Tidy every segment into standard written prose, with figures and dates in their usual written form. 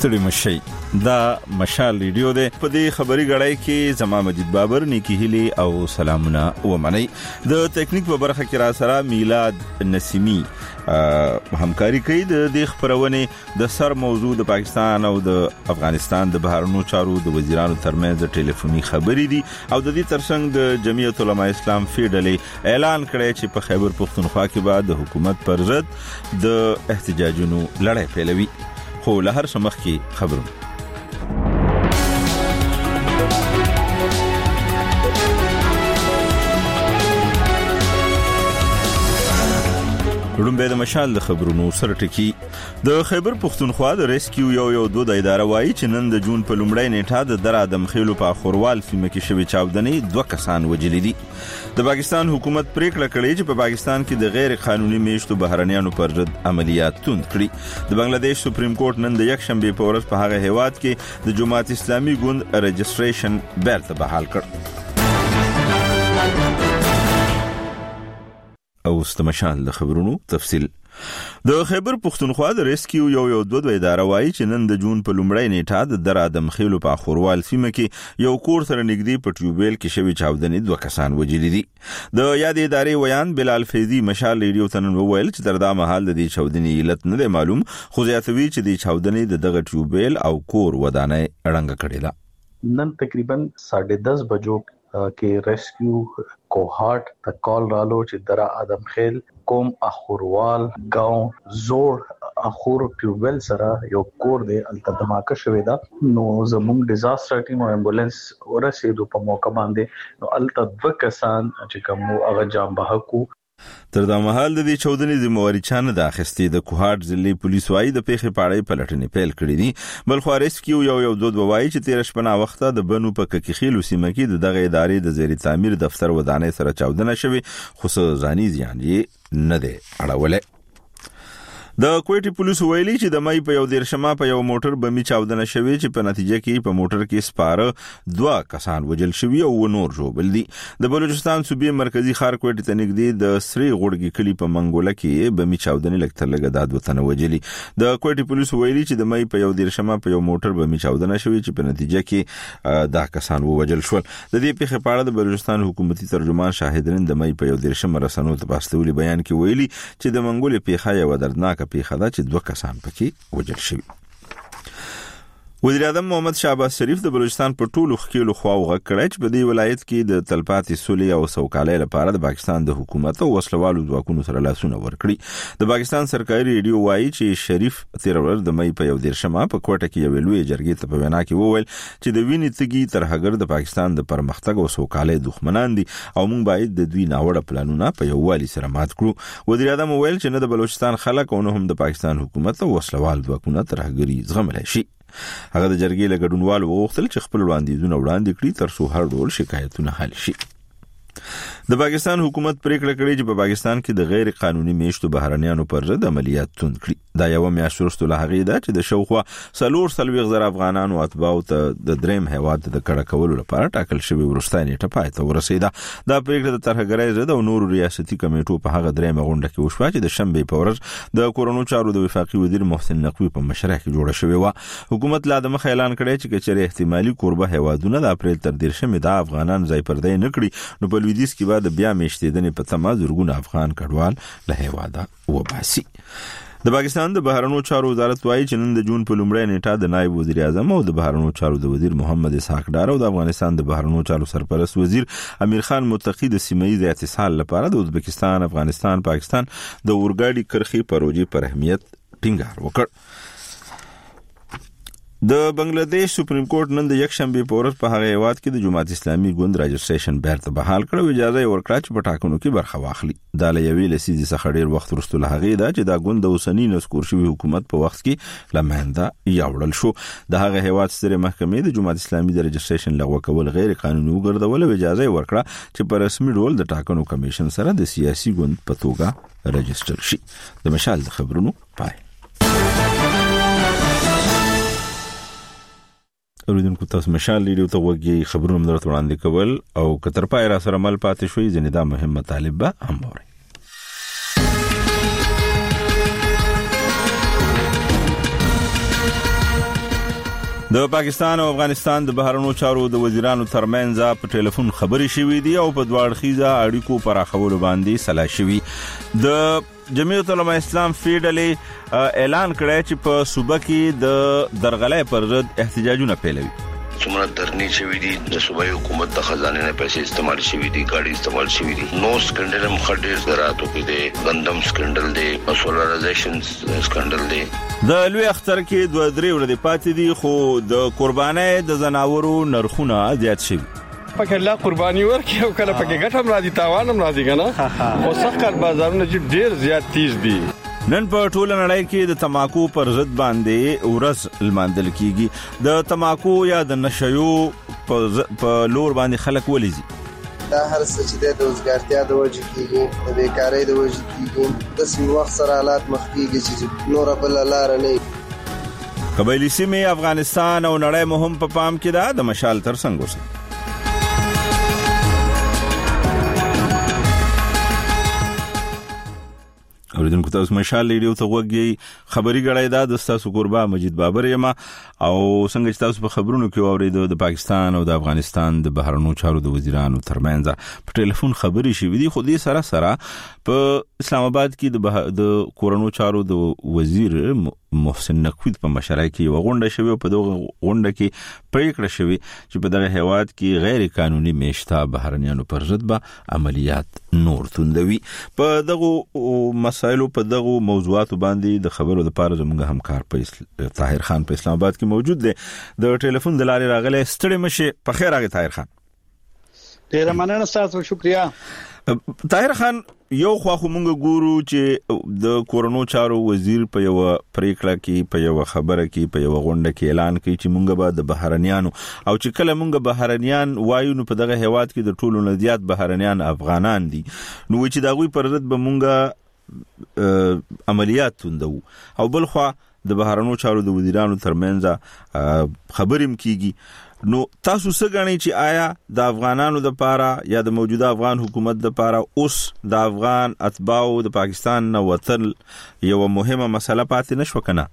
ستړي مشي دا مشال ریډیو ده. په دې خبري غړای کې زما مجید بابر نیکی هلی او سلامونه ومني. د ټیکنیک په برخه کې را سره میلاد نسیمی همکاري کوي. د خبرونه د سر موضوع د پاکستان او د افغانستان د بهرنیو چارو د وزیرانو ترمنځ د ټلیفوني خبرې دي او د دې ترڅنګ د جمعیت علماء اسلام فیډلې اعلان کړی چې په خیبر پختونخوا کې بعد د حکومت پر ضد د احتجاجونو لړۍ پیلوي. خو له هر څه مخکې خبرونه لومبه د مشال د خبرونو سره ټکی. د خیبر پختونخوا د ریسکیو یو د اداره وایي چې نن د جون په لومړۍ نیټه د درادم خېلو په خوروال سیمه کې شوی چاودنې 2 کسان وجلې دي. د پاکستان حکومت پریکړه کړې چې په پاکستان کې د غیر قانوني میشتو بهرنیانو پر ضد عملیات توند کړي. د بنگلاديش سپریم کورټ نن د یک شنبه په ورځ په هغه هیواد کې د جماعت اسلامي ګوند رجسټریشن بیرته بحال کړ. او استمشال د خبرونو تفصیل. د خیبر پختونخوا د ریسکیو یو اداره وایي چې نن د جون په لومړۍ نیټه د درادم خېلو په خوروال سیمه کې یو کور سره نږدې په ټیوبویل کې شوی چاودنې 2 کسان وجلې دي. د یاد ادارې ویان بلال فیضی مشال ریډیو ته وویل چې تر دا مهال د دې چاودنې علت نه دی معلوم، خو زیاتوي چې د چاودنې د دغه ټیوبویل او کور ودانۍ رنګ کړي ده. نن تقریبا 10:30 بجو کې ریسکیو کوهارت ته کال رالو چې درا ادم خیل کوم اخوروال گاو زور اخور ټیوبل سره یو کور دی الته دماکه شوې ده. نو زموږ ډیزاستر ټیم او امبولانس ورسېدو په موقع باندې. نو الته 2 کسان چې کوم هغه جام بهکو. تر دا مهال د دې چودنې ذمہواری چانه د اخستې. د کوهارت ضلعي پولیس وايي د پیښې پاړې پلټنې پیل کړې دي. بل خو ریسکیو یو وایي چې 13 شپه وخته د بنو په ککخیلو سیمه کې د دغه ادارې د زیر تعمیر دفتر ودانۍ سره چاودنه شوې، خو څه ځاني زیان یې نه دی اړولې. د کوټي پولیس ویلي چې د مې په 11 په یو موټر بمي چاودنه شوې چې په نتیجه کې په موټر کې سپاره 2 کسان وجل شوي او نور ژوبل دي. د بلوچستان صوبې مرکزی ښار کوټي ته نږدې د سری غوړګي کلی په منګوله کې بمي چاودنه لکتر لګه د 2 تنه وجلي. د کوټي پولیس ویلي چې د مې په 11 په یو موټر بمي چاودنه شوې چې په نتیجه کې دا کسان وجل شول. د دې پیښې په اړه د بلوچستان حکومتي ترجمان شاهدرین د مې په 11 رسنو ته پاستولي بیان کې ویلي چې د منګولې پیښه یو دردناک پیښه ده چې 2 کسان پکې وجل شوي. وزیر اعظم محمد شهباز شریف د بلوچستان په ټولو خکیلو خواو غږ کړی چې په دې ولایت کې د تلپاتې سولې او سوکالۍ لپاره د پاکستان د حکومت او وسلوالو ځواکونو سره لاسونه ورکړي. د پاکستان سرکاري ریډیو وایي چې شریف 13 ورځ د مې په 11 په کوټه کې یو لوی جرګې ته په وینا کې وویل چې د وینې تږي ترهګر د پاکستان د پرمختګ او سوکالۍ دښمنان دي او موږ باید د دوی ناوړه پلانونه په یووالي سره مات کړو. وزیر اعظم وویل چې نه د بلوچستان خلک او نه هم د پاکستان حکومت او وسلوال ځواکونه ترهګري زغملی شي. هغه د جرګې له ګډونوالو وغوښتل چې خپل وړاندیزونه وړاندې کړي تر څو هر ډول شکایتونه حل شي. د پاکستان حکومت پریکړه کړې چې په پاکستان کې د غیر قانوني میشتو بهرنیانو پر ضد عملیات توند کړي. دا یو میاشت وروسته له هغې ده چې د شاوخوا 440,000 افغانانو اتباعو ته د دریم هیواد د کډه کولو لپاره ټاکل شوی وروستۍ نیټه پای ته ورسېده. دا پریکړه د ترهګرۍ ضد او نورو ریاستي کمیټو په هغه دریمه غونډه کې وشوه چې د شنبې په ورځ د کورونو چارو د وفاقي وزیر محسن نقوی په مشرۍ کې جوړه شوې وه. حکومت لا د مخ اعلان کړی چې کچېرې احتمالي قربه هیوادونه د اپریل تر 13 د افغانان ځای پردی نه کړي نو په لویدیځ کې بعد بیا میشتېدنې په تمه زرګونه افغان کډوال له هیواده وباسي. د پاکستان د بهرنیو چارو وزارت وايي چې نن د جون په لومړۍ نیټه د نائب وزیر اعظم او د بهرنیو چارو د وزیر محمد اسحاق ډار او د افغانستان د بهرنیو چارو سرپرست وزیر امیر خان متقی د سیمه‌ایز اتصال لپاره د ازبکستان، افغانستان، پاکستان د اورګاډي کرښې پروژې پر اهمیت ټینګار وکړ. د بنگلاديش سپریم کورټ نن د یک شنبه په ورځ په هغه هیواد کې د جماعت اسلامي ګوند رجسټریشن بیرته بحال کړ او اجازه ورکړه چې په ټاکنو کې برخه واخلي. دا له یوې لسیزې څخه ډیر وخت وروسته له هغې ده چې دا ګوند د اوسني نسکور شوي حکومت په وخت کې لمنده یاوړل شو. د هغه هیواد سترې محکمې د جماعت اسلامي د رجسټریشن لغوه کول غیر قانوني وګرځول او اجازه ورکړه چې په رسمي ډول د ټاکنو کمیشن سره د سیاسي ګوند په توګه رجسټر شي. د مشال د خبرونو پای. اوریدونکو تاسو مشال ریډیو ته وګورئ، خبرونه درته وړاندې کول او کتر پای را سره مل پاتې شوي ځنې دا مهم مطالب به هم اورئ. د پاکستان او افغانستان د بهرنیو چارو د وزیرانو ترمنځ په ټلیفون خبري شوې دي او په دواړخیزه اړیکو پراخولو باندې سلا شوې. د جمعیت العلماء اسلام فیډلې اعلان کړی چې په صوبه کې د درغلۍ پر ضد احتجاجونه پیلوي. څومره درنی شوی دي د صوبایي حکومت د خزانه نه پیسې استعمال شوی دي، ګاډي استعمال شوی دي. نو سکندل هم خډیر دراتو کې دي، غندم سکندل دي، سولرایزیشن سکندل دي. د لوی اختر کې 2-3 ورځې پاتې دي خو د قربانۍ د زناورو نرخونه زیات شوي. پکې لا قرباني ورکې او کله پکې ګټه هم راځي تاوان هم راځي کنه. او سخت بازارونه چې ډیر زیات تیز دي. نن په ټوله نړۍ کې د تماکو پر ضد باندې ورځ لمانځل کیږي. د تماکو یا د نشیو په لور باندې خلک ولیزي. دا هر څه چې د وزګارتیا د وجې کیږي، د بیکارۍ د وجې کیږي، د سیمه وخت سره حالات مخ کیږي چې نور بل لار نه. قبایلی سیمې افغانستان او نړۍ مهم په پام کې ده. د مشال ترڅنګ اوسه اوریدونکو تاسو مشال ریډیو ته وګورئ. خبري غړای دا د تاسو قربا مجید بابر یم او څنګه چې تاسو په خبرونو کې اوریدو د پاکستان او د افغانستان د بهرنیو چارو د وزیرانو ترمنځ په ټلیفون خبري شوې دي. خو دې سره په اسلام آباد کې د کورونو چارو د وزیر محسن نقوی په مشرۍ کې یو غونډه شوې او په دغه غونډه کې پریکړه شوې چې په دغه هیواد کې غیر قانوني میشته بهرنیانو پر ضد به عملیات نور توندوي. په دغه مسایلو په دغه موضوعات باندې د خبرو لپاره زموږ همکار په طاهر خان په اسلام آباد کې موجود دی. د ټلیفون د لارې راغلی ستړي مشه. په خیر راغی طاهر خان. ډیر مننه تاسو، شکریا. طاهر خان، یو خو موږ ګورو چې د کورونو چارو وزیر په یو پریکړه کې په یو خبره کې په یو غونډه کې اعلان کوي چې موږ به د بهرنیانو او چې کله موږ بهرنیان وایو نو په دغه هیواد کې د ټولو نه زیات بهرنیان افغانان دي، نو چې دا غوي پر ضد به موږ عملیات توندو. او بل خو د بهرنیو چارو د وزیرانو ترمنځ خبریم کیږي. نو تاسو څه غواړئ چې آیا د افغانانو د پاره یا د موجوده افغان حکومت د پاره اوس د افغان اتباعو د پاکستان نه وتل یو مهمه مسله پاتې نشو کنه؟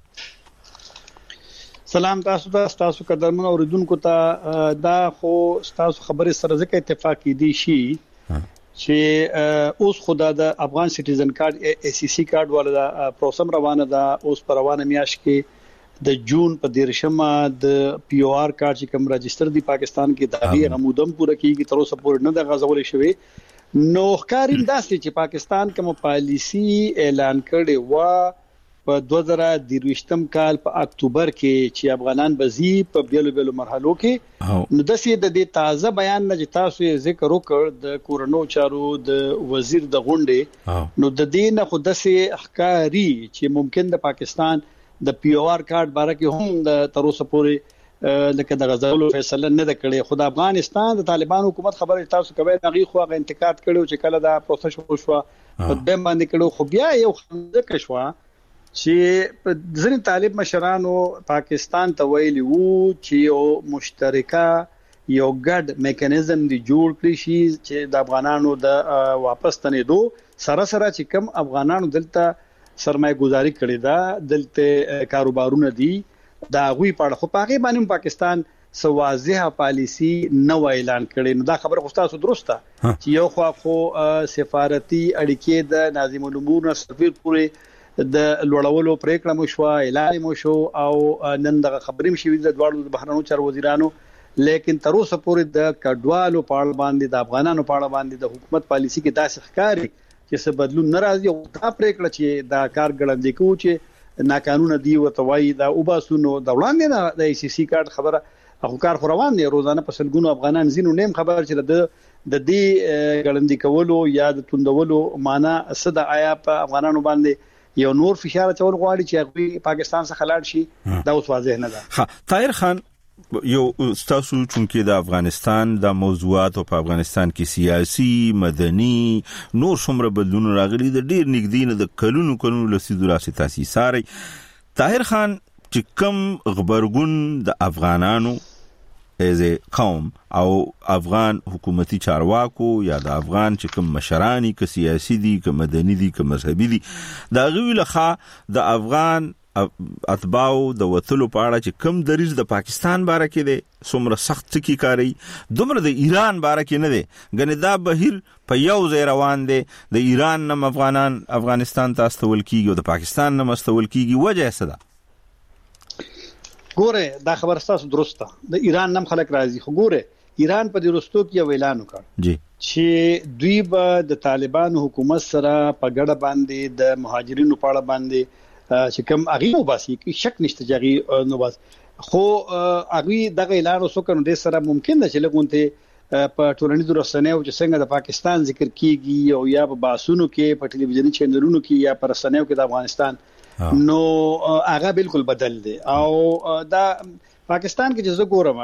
سلام تاسو قدرمن اوریدونکو ته. دا خو تاسو خبرې سره ځکه اتفاق دي شي چې اوس خدا د افغان سټیزن کارت ACC کارت ولا پروسم روانه ده. اوس پر روانه میاش کې د جون په 13مه د POR کارت چې کوم رجستر دی پاکستان کې دغه غمودم پوره کیږي، تر اوسه پورې نه د غزول شوی. نو ښکاریم داسې چې پاکستان کوم پالیسی اعلان کړي و په 2023م کال په اکتوبر کې چې افغانان بزی په بیلو مرحلو کې. نو داسې د دې تازه بیان نه چې تاسو یې ذکر وکړ د کورونو چارو د وزیر د غونډې، نو د دې نه خو داسې ښکاری چې ممکن د پاکستان د POR کارت باره کې هم د تر اوسه پورې لکه د غزولو فیصله نه کړې. خو د افغانستان د طالبان حکومت خبره تاسو کوي نغي خو غو انتقاد کړو چې کله دا پروسس شو په دیم باندې کړو. خو بیا یو ځکه شو چې ځینې طالب مشرانو پاکستان ته ویلي وو چې یو مشترکه یو ګډ میکانیزم دی جوړ کړی شي چې د افغانانو د واپس تنېدو سره چې کم افغانانو دلته سرمایه گذاری کړې ده، دلته کاروبارونه دي، دا غوي پاړه خو پاګې باندې پاکستان سو واضحه پالیسی نو اعلان کړي. نو دا خبره خو تاسو درسته چې یو خو سفارتي اړیکې د ناظم الامور سفیر پورې د لوړولو پریکړه مو شو، اعلان مو شو او نن د خبرې مشوي د دوړو بهرنیو چارو وزیرانو، لیکن تر اوسه پورې د کډوالو پاړه باندې د افغانانو پاړه باندې د حکومت پالیسی کې داسې ښکاری چې څه بدلون ناراضي. او دا پریکړه چې دا کار ګړندې کوي چې ناقانونه دی او توای دا وباسونو د وړاندې نه د ACC کارت خبره اخو کار روان دی. روزانه په سلګونو افغانان زینو نیم خبر چې د دې ګړندې کولو یا د توندولو معنا صد آیا په افغانانو باندې یو نور فشار چول غواړي چې پاکستان څخه لاړ شي، دا اوس واضح نه ده. طاهر خان، یو تاسو چونکه د افغانستان د موضوعات او په افغانستان کې سیاسي مدني نور څومره بدلون راغلي د ډیر نګدین د کلونو لسیدو راسي تاسیساري. طاهر خان، چې کوم خبرګون د افغانانو از قوم او افغان حکومتي چارواکو یا د افغان چې کوم مشرانی که سیاسي دي که مدني دي که مذهبي دي دا غوی لخوا د افغان اتباو د وتلو په اړه چې کم دریز د پاکستان باره کې دی څومره سخت کی کاری دومره د ایران باره کې نه دی غنی دا بهیر په یو ځای روان دی د ایران نم افغانستان ته استول کیږي او د پاکستان نم استول کیږي وجه څه ده ګوره دا خبره تاسو درسته د ایران نم خلک راځي خو ګوره ایران په دې رستو کې یو اعلان وکړ جی چې دوی به د طالبان حکومت سره په ګډه باندې د مهاجرینو په اړه باندې چې کوم اغه وباسي کې شک نشته چې نو بس خو اغه دغه اعلان وسوکړو د سره ممکن ده چې لګونته په ټولنیزو رسنیو چې څنګه د پاکستان ذکر کیږي او یا په باسونو کې په ټلویزیونی چینلونو کې یا په رسنیو کې د افغانستان نو هغه بالکل بدل دي او دا پاکستان کې چې زه ګورم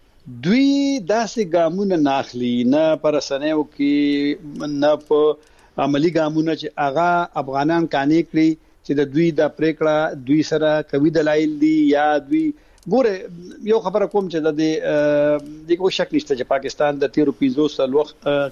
دوی داسې ګامونه ناخلي نه پر رسنیو کې نه په عملی ګامونه چې هغه افغانان کانې کړی چې د دوی د پریکړه دوی سره کوي دلایل دي یا دوی ګوره یو خبره کوم چې د دغه شک نشته چې پاکستان د 13 سلوخ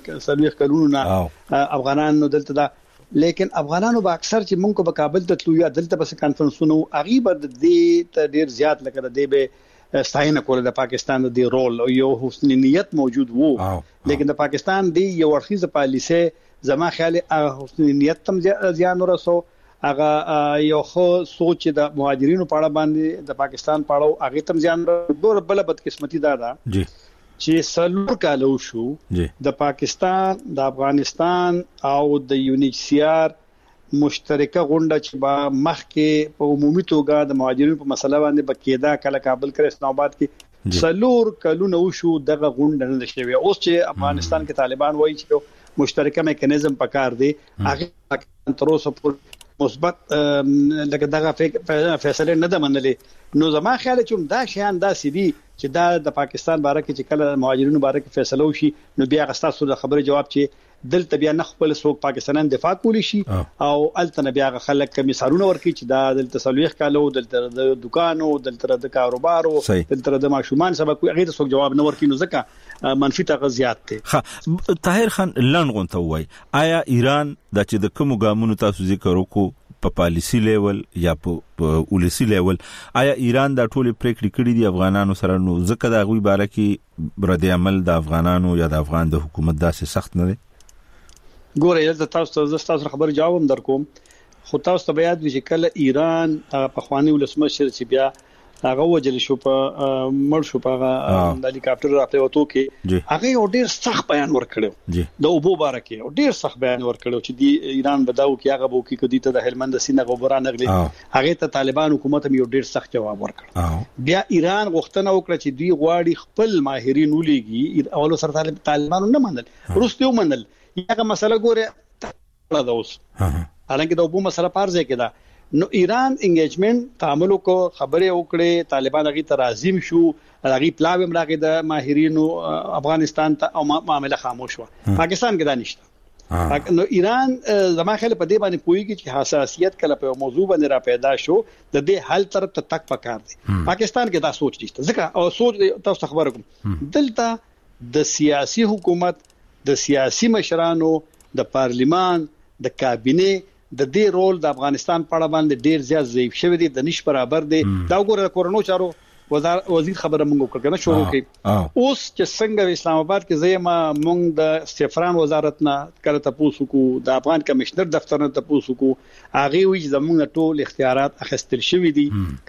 کلونو نه افغانان نو دلته دا لیکن افغانانو به اکثر چې مونږ په کابل ته تلو یا دلته بس کانفرنسونو غیبه د دې ته ډیر زیات لکه د دې به ستاینه کوله د پاکستان د رول او یو حسن نیت موجود وو لیکن د پاکستان دی یو ورخیزه پالیسي زما خیال حسن نیت تم زیان ورسو هغه یو خو سوچ د مهاجرینو په اړه باندې د پاکستان په اړه هغه تم زیان ډور بل بدقسمتي ده جی چې سلور کالو شو د پاکستان د افغانستان او د یونیسیار مشترکه غونډه چې با مخ کې په عمومي توګه د مهاجرینو په مسله باندې بکیدا کله کابل کې اسلام آباد کې سلور کالو نو شو دغه غونډه نه شوی اوس چې افغانستان کې طالبان وایي چې مشترکه میکانیزم پکار دی هغه تر اوسه مثبت لکه دغه فیصله نه ده منلې نو زما خیال چې دا شیان دا سړي چې دا د پاکستان باره کې چې کله مهاجرینو باره کې فیصله وشي نو بیا غستاسو د خبره جواب چې دلته بیا نه خپل څوک پاکستانان دفاع کولی شي او الته بیا خلک کمیسارونه ورکړي چې دا دلته سلويخ کالو دلته د دکانو دلته د کاروبارو دلته د ماشومان سبا کوي هغه څوک جواب نه ورکړي نو ځکه منفي تغذیات ته طاهر خان لنغون ته وای آیا ایران د چې د کوم ګامونو تاسو ذکر وکړو په پالیسی لیول یا په ولسی لیول آیا ایران دا ټول پریکړې کړې دي افغانانو سره نو ځکه دا غوي باره کې رد عمل د افغانانو یا د افغان د حکومت داسې سخت نه دی ګوره یزه تاسو خبر جواب در کوم خو تاسو ته بیان وشي کله ایران په خواني ولسمشر چې بیا هغه وجل شو په مړ شو په د هلیکاپټر راته وته کې هغه ډیر سخت بیان ورکړو د اوبو بارکه ډیر سخت بیان ورکړو چې دی ایران بداو کې هغه بو کې کدي ته د هلمند سینه غوبران نغلي هغه ته طالبان حکومت هم یو ډیر سخت جواب ورکړ بیا ایران غوښتنه وکړه چې دوی غواړي خپل ماهرین ولېږي اولو سره طالبانو نه منل روسته ومنل یغه مسله ګوره دا اوس حالانکه د اوبو مسله پارځه کې دا نو ایران انګیجمنت تعامل کو خبره وکړي طالبان غي ترازیم شو غي پلاویم راغی د ماهرینو افغانستان ته او معاملې خاموش و پاکستان کې دا نشته نو ایران زما خیال په دې باندې پويږي چې حساسیت کله په موضوع باندې را پیدا شو د دې حل طرف ته تک پکار دي پاکستان کې دا سوچ نشته ځکه او سوچ تاسو خبر کوم دلته د سیاسي حکومت د سیاسي مشرانو د پارلیمان د کابینه د دې رول د افغانستان په اړه باندې ډیر زیات ضعیف شوی دی د نش برابر دی دا وګوره کورونو چارو وزیر خبره مونږ وکړه نه شروع کړي اوس چې څنګه اسلام آباد کې زېما مونږ د استفران وزارت نه کړه تاسو کو د افغان کمشنر دفتر نه تاسو کو هغه وی زمونږ ټول اختیارات اخیستل شوی دي ک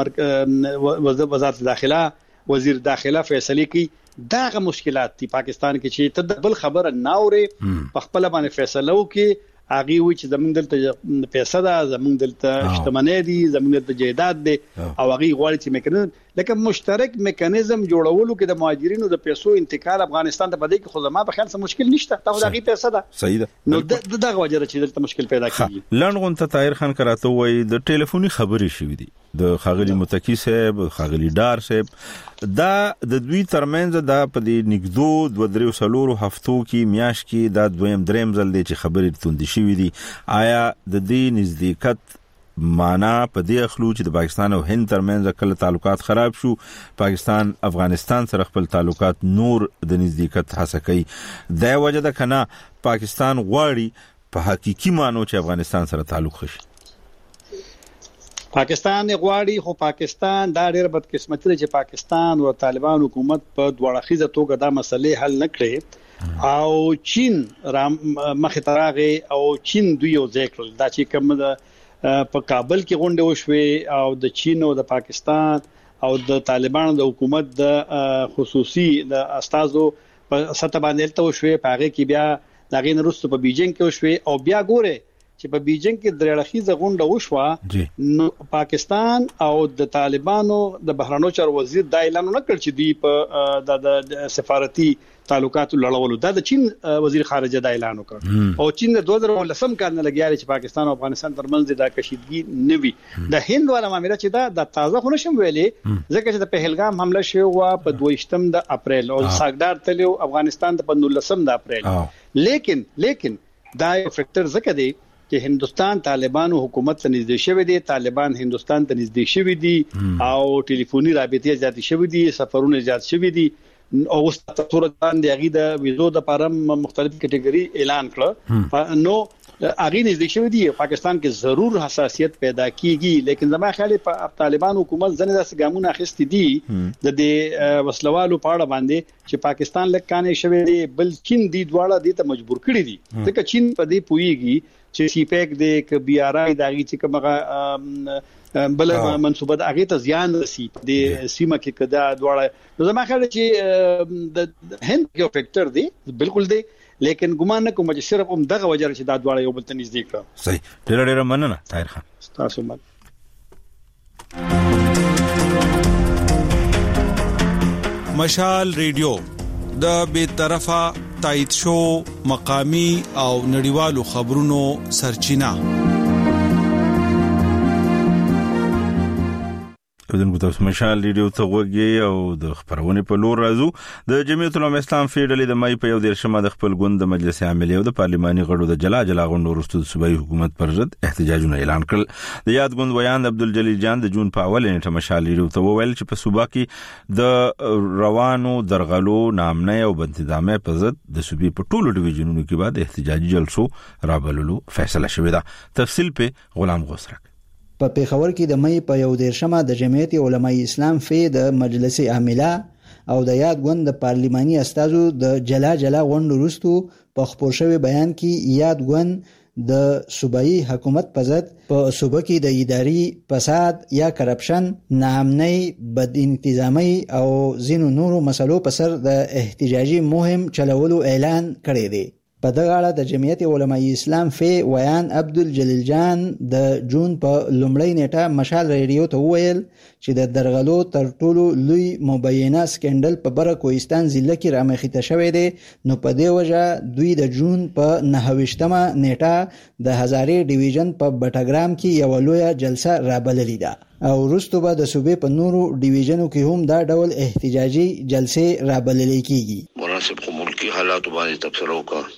وزارت داخله وزیر داخله فیصله کوي داغه مشکلات دي پاکستان کې چې تدبل خبره ناوره په خپل باندې فیصله وکي هغه وی چې زمونږ دلته پیسې ده زمونږ دلته شتمنۍ دي زمونږ دلته جیدات دي او هغه غواړي چې میکنه لکه مشترک میکانیزم جوړولو کې د مهاجرینو د پیسو انتقال افغانستان ته بده کې خو زما په خیال څه مشکل نشته تاسو هغه پیسې ده صحیح ده نو دغه وجه چې دلته مشکل پیدا کیږي لنډغون ته طاهر خان کراته وای د ټلیفوني خبرې شوې دي د خاغلی متکی صاحب خاغلی ډار صاحب دا د دوی ترمنځ دا په دې نګدو 2-3 هفتو کې میاش کې دا دویم دریم ځل دی چې خبرې توندې شوې دي آیا د دې نزدېکت معنا په دې اخلو چې د پاکستان او هند ترمنځ کله تعلقات خراب شو پاکستان افغانستان سره خپل تعلقات نور د نزدېکت هڅه کوي دا وجه ده کنه پاکستان غواړي په حقيقي مانو چې افغانستان سره تعلق خشي پاکستان غواړي خو پاکستان دا ډېر بدقسمتي ده چې پاکستان او طالبان حکومت په دوه اړخیزه توګه دا مسلې حل نه کړي او چین مخې ته راغی او چین دوی یو ځای کړل دا چې کوم په کابل کې غونډه وشوه او د چین او د پاکستان او د طالبانو د حکومت د خصوصي د استازو په سطح باندې ته وشوه په هغه کې بیا دا غین روسو په بیجینګ کې وشوه او بیا ګوره چې په بیجینګ کې درېړخیزه غونډه وشوه نو پاکستان او د طالبانو د بهرانو چارو وزیر دا اعلان نه کړ چې دی په د سفارتي تعلقات لړولو دا د چین وزیر خارجه دا اعلان وکړ او چین د 2010 کال نه لګیاري چې پاکستان او افغانستان ترمنځ د کشیدګي نوي د هند والا معاملې چې دا تازه خو نشم ویلې ځکه چې د پهلګام حمله شوه په 22 د اپریل او ساګدار تلو افغانستان ته په 19 د اپریل لیکن دا یو فیکٹر ځکه دی چې هندستان طالبانو حکومت ته نږدې شوی دی طالبان هندستان ته نږدې شوی دي او ټلیفوني رابطې زیات شوی دي سفرونه زیات شوی دي او اوس تاسو باندې هغه د ویزو د لپاره مختلف کټګوري اعلان کړ نو هغه نږدې شوی دی پاکستان کې ضرور حساسیت پیدا کیږي لیکن زما خیال په طالبان حکومت ځنه داسې ګامونه اخیستي دي د دې وسلوالو په اړه باندې چې پاکستان لکانې شوی دی بل چین دی دواړه دي ته مجبور کړی دي ځکه چین په دې پویږي چې سی پیک د ک بي ار آی دغه چې کومه بل منسوبه د هغه ته زیان رسی د سیمه کې کدا دواړه زما خیال چې د هند یو فیکٹر دی بالکل دی لیکن ګمان نه کوم چې صرف هم دغه وجه چې دا دواړه یو بل ته نږدې کړه صحیح ډېر مننه طاهر خان تاسو مت مشال ریډیو د بیطرفه تایید شو مقامی او نړیوالو خبرونو سرچینه دغه تاسو مشال ریډیو ته وګورئ او د خبرونه په لور راځو د جمعیت العلماء اسلام فیډرالي د مای په 11 د خپل ګوند د مجلس عاملې او د پارلماني غړو د جلا غونډو وروسته د صوبایي حکومت پر ضد احتجاجونه اعلان کړل د یاد ګوند ویان عبدالجلیل جان د جون په اول نیټه مشال ریډیو ته وویل چې په صوبا کې د روانو درغلو نامنه او بنتظامه په ضد د صوبې په ټولو ډیویژنونو کې بعد احتجاجي جلسو رابللو فیصله شوې ده تفصیل په غلام غوسرک په پیښور کې د مې په 11 د جمعیت علماء اسلام فی د مجلس عامله او د یاد ګوند د پارلماني استازو د جلا غونډو وروسته په خبر شوی بیان کې یاد ګوند د صوبایي حکومت په ضد په صوبه کې د اداري فساد یا کرپشن ناامنۍ بد انتظامی او ځینو نورو مسلو په سر د احتجاجي مهم چلولو اعلان کړی دی په دغه اړه د جمعیت علماء اسلام فی ویان عبدالجلیل جان د جون په لومړۍ نیټه مشال ریډیو ته وویل چې د درغلو تر ټولو لوی مبینه سکندل په بره کوهستان ضلع کې رامخته شوی دی نو په دې وجه دوی د جون په 29مه نیټه د هزارې ډیویژن په بټګرام کې یو لوی جلسه رابللې ده او وروسته به د صوبې په نورو ډیویژنو کې هم دا ډول احتجاجي جلسې رابللې کیږي مناسب ملکی حالات باندې تبصره وکړه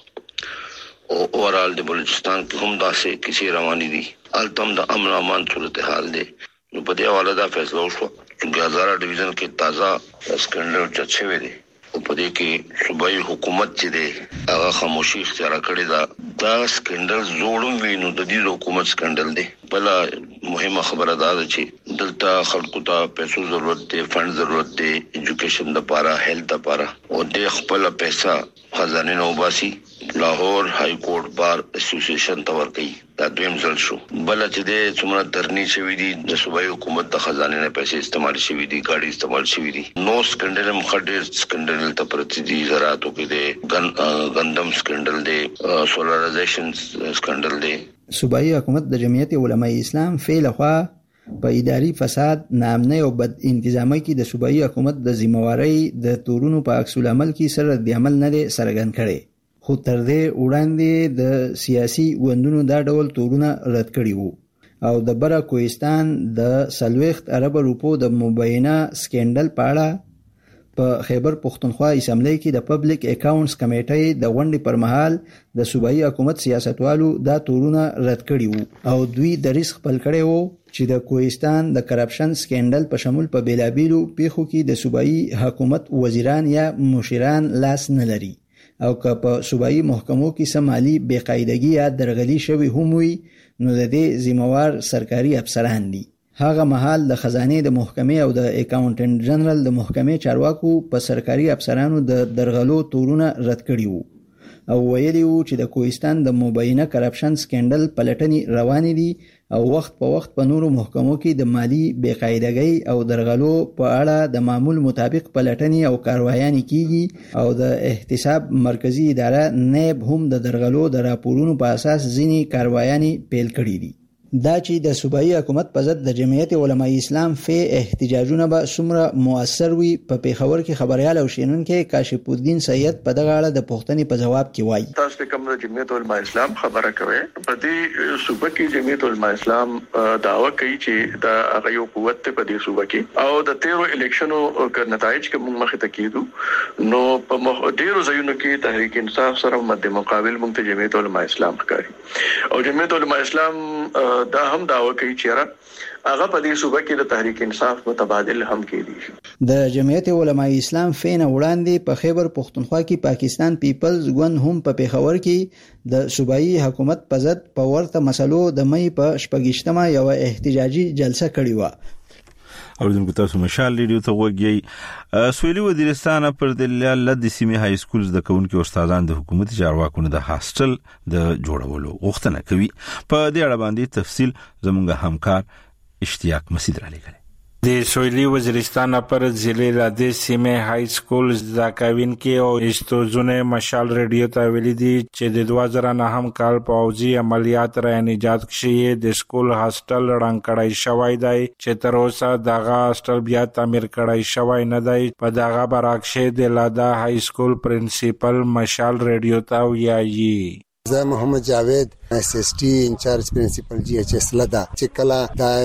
او اورال د بلوچستان کې هم داسې کیسې روانې دي التم د امن امان صورتحال دی نو په دې حواله دا فیصله وشو چې هزاره ډیویژن کې تازه سکندل چت شوی دی او په دې کې صوبایي حکومت چې دی هغه خاموشي اختیار کړې دا سکندل زوړم وینو د دې حکومت سکندل دی بل مهمه خبره ده چې دلته خلکو ته پیسو ضرورت دی فند ضرورت دی ایجوکیشن لپاره هیلث لپاره او د خپل پیسې خزانه نو باسي لاهور های کورټ بار اسوسییشن ته ورکړي دا دویم ځل شو بل چې د څومره درنی شوی دي د صوبایي حکومت د خزانه نه پیسې استعمال شوی دي ګاډي استعمال شوی دي نو سکندل مخډر سکندل ته پرتی دي زراعتو کې دي غندم سکندل دي سولارایزیشن سکندل دي صوبایي حکومت د جمعیت علماء اسلام فعل خوا په اداري فساد نامنه او بد انتظامی کې د صوبایي حکومت د ذمہواری د تورونو په عکس العمل کې سره د عمل نه سرګن کړي خو تر دې وړاندې د سیاسي ګوندونو دا ډول تورونه رد کړي وو او د بره کوهستان د 40 ارب روپو د مبینه سکندل په اړه په خیبر پختونخوا اسمبلی کې د پبلک اکاونټس کمیټې د غونډې پر مهال د صوبایي حکومت سیاستوالو دا تورونه رد کړي وو او دوی د ریسک خپل کړي وو چې د کوهستان د کرپشن سکندل په شمول په بیلابیلو پیښو کې د صوبایي حکومت وزیران یا مشران لاس نه لري او که په صوبایي محکمو کې سمالي بې قاعدګي یا درغلي شوی هم وي نو د دې ذمہوار سرکاري افسران دي هغه مهال د خزانه د محکمې او د اکاونټنټ جنرال د محکمې چارواکو په سرکاري افسرانو د درغلو تورونه رد کړي وو او ویلي وو چې د کوهستان د مبینه کرپشن سکینډل پلټنې روانې دي او وخت په وخت په نورو محکمو کې د مالی بېقاعدګۍ او درغلو په اړه د معمول مطابق پلټنې او کاروایانې کیږي او د احتساب مرکزی اداره نیب هم د درغلو د راپورونو په اساس ځینې کاروایانې پیل کړي دي. دا چې د صوبایي حکومت په ضد د جمعیت علماء اسلام فی احتجاجونه به څومره مؤثر وي په پیښور کې خبريال او شینونکو کاشف الدین سید په دغه اړه د پوښتنې په جواب کې وایي تاسو کوم د جمعیت علماء اسلام خبره کوي په دې صوبه کې جمعیت علماء اسلام دعوه کوي چې د هغه یو قوت په دې صوبه کې او د 13 الیکشنو ک نتایج کوم مخه تکیدو نو په ډیرو ځایونو کې تحریک انصاف سره مد مقابل مونږ ته جمعیت علماء اسلام ښکاري او جمعیت علماء اسلام دا هم دعوه کوي چې هغه په دې صوبه کې د تحریک انصاف متبادل هم کېدي. د جمعیت علماء اسلام فین وړاندې په خیبر پختونخوا کې پاکستان پیپلز ګوند هم په پیښور کې د صوبایي حکومت په ضد په ورته مسلو د مې په 28مه یو احتجاجي جلسه کړې و. اوریدونکو تاسو مشال ریډیو ته وګورئ. سویلي وزیرستان پر د لد سیمه های سکولز د کونکو استادان د حکومت چارواکو د هاستل د جوړولو غوښتنه کوي. په دې اړه باندې تفصیل زموږ همکار اشتیاق مسعود را لګل. د سویلي وزیرستان پر ضلع لاده سیمه های سکول زاکاوین کې او استوزونه مشال ریډیو ته ویلي دي چې د 2009 کال پوځي عملیات را نجات کشي د سکول هاستل رنګ کړای شوی دی چې تر اوسه دغه هاستل بیا تعمیر کړای شوی نه دی. په دغه برعکس د لاده های سکول پرنسپل مشال ریډیو ته ویایي زه محمد جاوید SST انچارج پرنسپل GHS لدا چې کله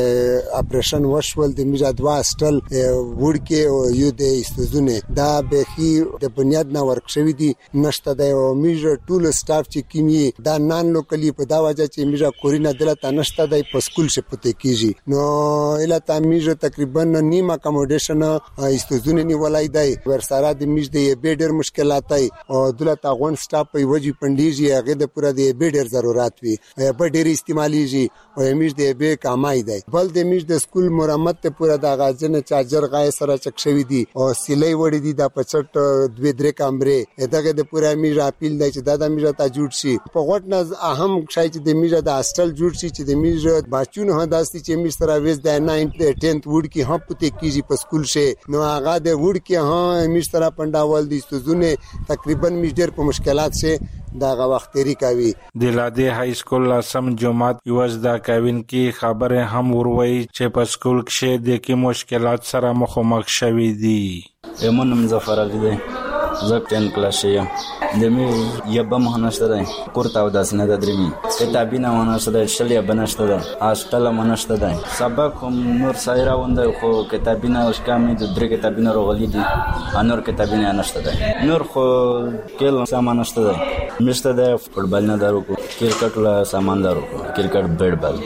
د اپریشن وشول د میرا دوا هاستل ورکه او یو د استوزونه دا به د بنیاد نه ورکشوي دي نشته د میرا ټول سټاف چې کیمي دا نان لوکلی په دا وجه چې میرا کورینا دلته نشته د په سکول شپته کیږي نو اله تا میرا تقریبا نیم اکوموډیشن استوزونه نیولای دی ورسره د میز د بیډر مشکلات او دلته غون سټاف په وجه پندیږي هغه د پورا د بیډر ضرورت وي په ډېر استعماليږي او همیش د به کمای دی بل د میش د سکول مرمت ته پورا د غاځنه چارجر غای سره چک شوی دی او سیلای وړي دی د 65 دوه درې کمرې دغه د پورا میش اپیل دی چې د میش ته جوړ شي په غوټ نه اهم شای چې د میش د هاستل جوړ شي چې د میش بچون هداستي چې میش سره وېز د 9th 10th وډ کې هم پته کیږي په سکول شه نو هغه د وډ کې ها میش سره پنداول دي ستزونه تقریبا میش ډېر په مشکلات شه داغه وخت تیری کوي. د لاده های سکول لاسم جماعت یوز دا کوین کی خبره هم وروي چې په سکول کې د کې مشکلات سره مخامخ شوي دي. ایمون مظفر علی دی زه 10 کلاس یم د می یبه مهنشته دی کورته او داس نه د درمی کتابینه ونشته دی شلیا بنشته دی هاستل منشته دی سبق هم نور سایرا ونده خو کتابینه اوس کمی د درې کتابینه روغلی دي انور کتابینه نشته دی نور خو کله سامان نشته دی مشته دی فوټبال نه دارو کرکټ لا سامان دارو کرکټ بیٹ بال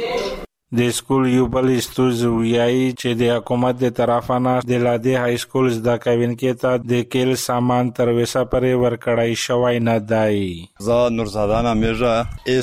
د سکول یو بل استوز ویایي چې د حکومت د طرفانه د لاده های سکول زده کوونکو ته د کېل سامان تر وسه پرې ورکړای شوی نه دی. زه نورزادانه میرا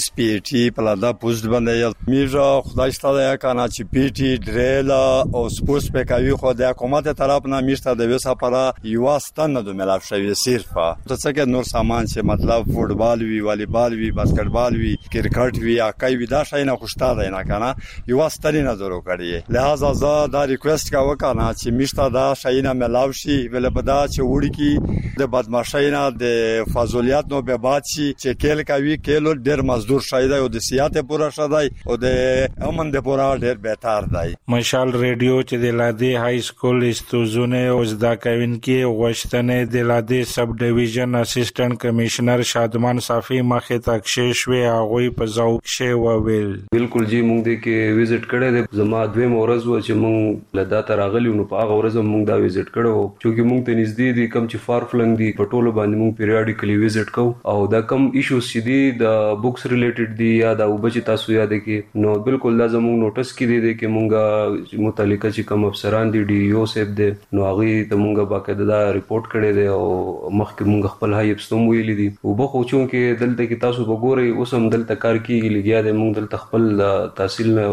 SPT پلادا پوسټ باندې میرا خدای ستاسو کنه چې PT ډریل او سپورت پکاوي خو د حکومت طرف نه میشته د وسه پره یو ستنه د ملاف شوی صرف ته څنګه نور سامان چې مطلب فوټبال وی والیبال وی باسکټبال وی کرکټ وی اکای وی دا شای نه خوشتا دی نه کنه یو ستړي نظر وکړي لہذا زه دا ریکوست کا وکړم چې میشته دا شاینا ملاو شي ول بدا چې وړي کی د بدمعشینا د فاضلیات نو به بعد شي چې کېل کوي کېلو ډېر مزدور شایدا او د سیاحت پورا شدای او د امن د پورا ډېر بهتر دی. مشال ریډیو چې د لاده های سکول استوزونه او زده کوونکو غوښتنې د لاده سب ډیویژن اسسټنټ کمشنر شادمان صافي مخه تکشیش وی هغه په ذوق شی وویل بالکل جی مونږ د کې وزټ کړه د زما دویم ورځ و چې مونږ لدا ته راغلی نو په هغه ورځ مونږ دا وزټ کړو چې مونږ ته نږدې دي کم چې فار فلنګ دي په ټولو باندې مونږ پیریاډیکلی وزټ کوو او دا کم ایشوز چې دي د بوکس ریلیټډ دي یا د وبچ تاسو یاد کې نو بالکل دا زموږ نوټس کې دي چې مونږه متعلقه چې کوم افسران دي DO صاحب دي نو هغه ته مونږه باقاعده دا ریپورت کړی دی او مخکې مونږ خپل هاي اپستوم ویلي دي او بخو چون کې دلته کې تاسو وګورئ اوس هم دلته کار کیږي لګیا دي مونږ دلته خپل تحصیل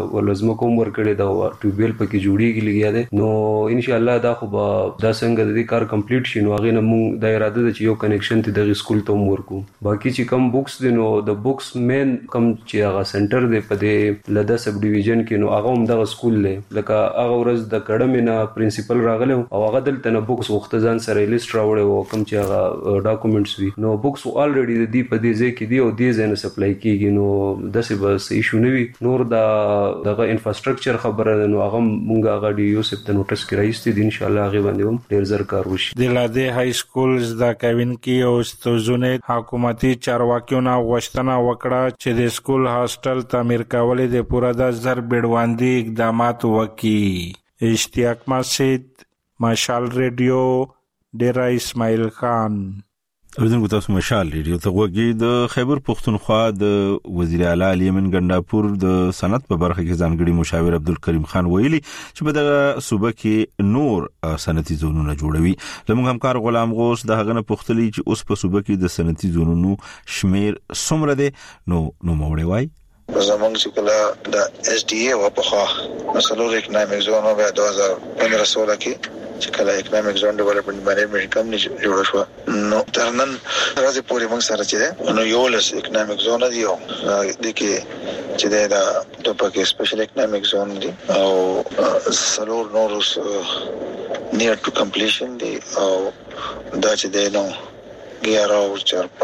ولزم کوم ورکړي دا ټیوبل پکې جوړیږي لګیا دي نو ان شاء الله دا خو دا څنګه د کار کمپلیټ شي نو هغه موږ د اراده د یو کنیکشن ته د سکول ته ورکو باقي چې کم بوکس دي نو د بوکس مین کم چې هغه سنټر دی په دې لدا سب ډیویژن کې نو هغه هم د سکول له لکه هغه ورځ د کډمینه پرنسپل راغله او هغه دلته نه بوکس وخت ځان سره لیست راوړی او کم چې هغه ډاکومېنټس وي نو بوکس الریډي د دې په دې ځای کې دی او دې ځای نه سپلای کیږي نو داسې بس ایشو نه وي نور دغه انفراستراکچر خبره نو هغه مونږ هغه دی یو سپ ته نوټس کړایسته دي ان شاء الله هغه باندې هم ډیر زر کار وشي د لاده های سکول زده کوونکي او استادونه حکومتي چارواکیو نه غوښتنه وکړه چې د سکول هاستل تعمیر کول د پوره د زر بیړوندي اقدامات وکړي اشتیاق مسجد مشال ریډیو ډیرا اسماعیل خان اوردونکو تاسو مشال ریډیو ته وګورئ د خیبر پختونخوا د وزیر اعلی الیمن ګنداپور د صنعت په برخه کې ځانګړي مشاور عبدالکریم خان ویلي چې په دغه صوبه کې نور صنعتي زونونه جوړوي زموږ همکار غلام غوث د هغه نه پوښتلی چې اوس په صوبه کې د صنعتي زونونو شمیر څومره دی نو موړی وای زمونږ چې کله د اس ډي ای په خوا مسلو اکونومیک زون او 2015 کې چې کله اکونومیک زون ډیولپمنٹ مینجمنٹ کمپنی جوړ شو نو ترنن راځي پورې موږ سره چې نو یو لس اکونومیک زون دی او د کې چې دا د پکې سپیشل اکونومیک زون دی او سلور نورس near to completion دی او دا چې دی نو 11 او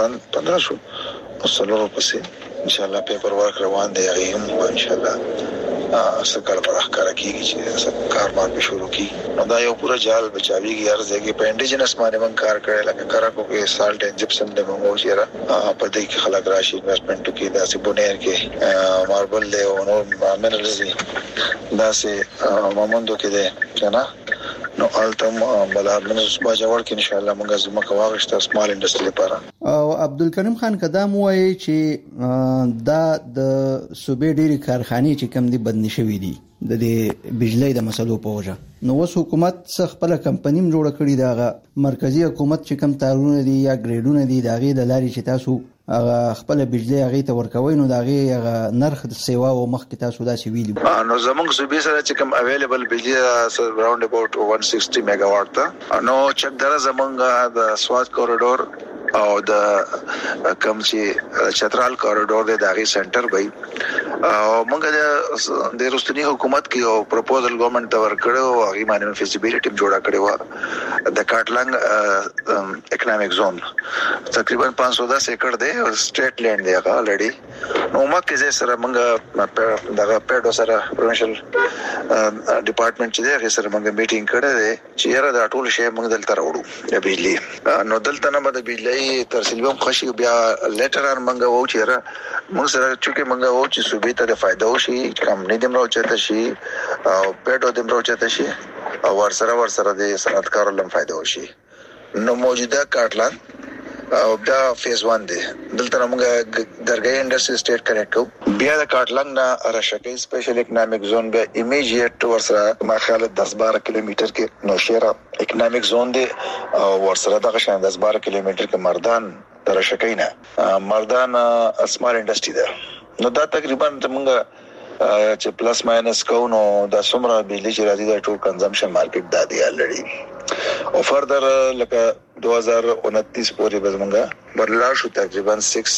4 شو او سلور پسې ان شاء الله پیپر ورک روان دی هم ان شاء الله سکل پر احکار کیږي چې کار مار به شروع کی نو دا یو پورا جال بچاویږي هر ځای کې په انډیجنس باندې من کار کړي لکه کرا کو کې سالټ اینڈ جپسم د موږ چیرې په دې کې خلک راشي انویسټمنٹ کې دا سي بونیر کې ماربل له او نو منرالز دا سي مومندو کې ده کنه نو التم بلابلن صبح جوړ کې ان شاء الله موږ زما کواغشت سمال انډستری لپاره او عبدالکریم خان قدم وایي چې دا د صوبې ډېری کارخانې چې کم دي بدني شوې دي د بجلی د مسلو په وجه نو اوس حکومت څخه خپل کمپنیم جوړ کړی دا مرکزی حکومت چې کم تارونه دي یا ګریډونه دي دا غي د لاري چې تاسو خپل بجلی هغه ته ورکوي نو دا غي نرخ د سیوا او مخ کې تاسو دا سی ویلي نو زمونږ صوبې سره چې کم اویلیبل بجلی راوند اباوت 160 میگا واټ ته نو چک در زمونږ د سواد کوریډور او د کم چې چترال کوریډور د داغي سنټر وای او موږ د رستنی حکومت کې او پروپوزل ګورنمنت ته ورکړو او هغه باندې فیزیبিলিټی جوړه کړې و د کاټلنګ اکونومیک زون تقریبا 510 ایکڑ دی او سټیټ لینډ دی هغه لړی نو مکه سره موږ دغه پیډو سره پروینشل ډپارټمنټ چې دی هغه سره موږ میټینګ کړې ده چې یاره دا ټول شی موږ دلته راوړو د بجلی نو دلته نه د بجلی ترسیلوم خوشي بیا لیټر ان منګه وو چې موږ سره چې منګه وو چې صوبې ته فائدہ وشي کمپنی دم راوچته شي او پیټو دم راوچته شي او ورسره د صنعتکارو لم فائدہ وشي نو موجوده کاټلند او دا فیز 1 دی دلته موږ درګي انډستری سټیټ کنیکټ کو بیا د کاټلنګ نه راشکې سپیشل اکونومیک زون به ایمیډیټ ورسره مخاله 10-12 کیلومتر کې نوشیرا اکونومیک زون دی او ورسره دغه شان 10-12 کیلومتر کې مردان راشکې نه مردان اسمار انډستری ده نو دا تقریبا موږ چې پلس ماینس کو نو د سمره بجلی چې راځي د ټول کنزمپشن مارکیټ د دی الریډي او فردر لکه 2029 پورې بزمنګا برلا شو تقریبا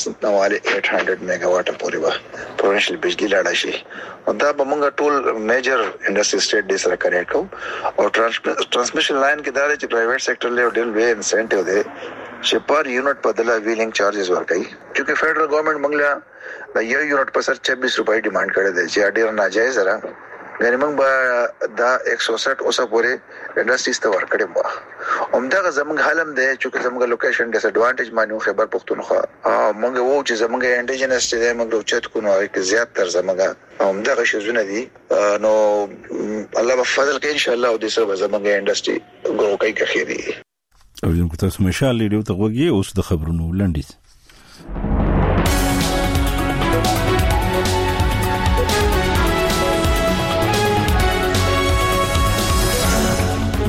6.800 میگا واټ پورې و پروینشل بجلی لاړه شي او دا به موږ ټول میجر انډستری سټیټ دې سره کنیکټ کوو او ترانسمیشن لاین کې دا چې پرایویټ سېکټر له ډېر وی انسنټیو دی چې پر یونټ په دلا ویلینګ چارجز ورکړي چې فدرال ګورنمنت موږ دا یو یونټ په سر 26 روپۍ ډیماند کړی دی چې ډېر ناجایز را غیر موږ به دا 160 اوسه پورې انډستریز ته ورکړم همدغه زموږ حالم دی چې زموږ لوکیشن ډیس ایڈوانټیج مانیو خیبر پختونخوا موږ وو چې زموږ انډیجنس چې موږ اوچت کو نو کې زیات تر زموږ همدغه شزونه دي نو الله په فضل کې ان شاء الله د سره زموږ انډستری ګرو کوي که خیری او یم کو تاسو مشال ریډیو ته وګورئ اوس د خبرونو لنډیز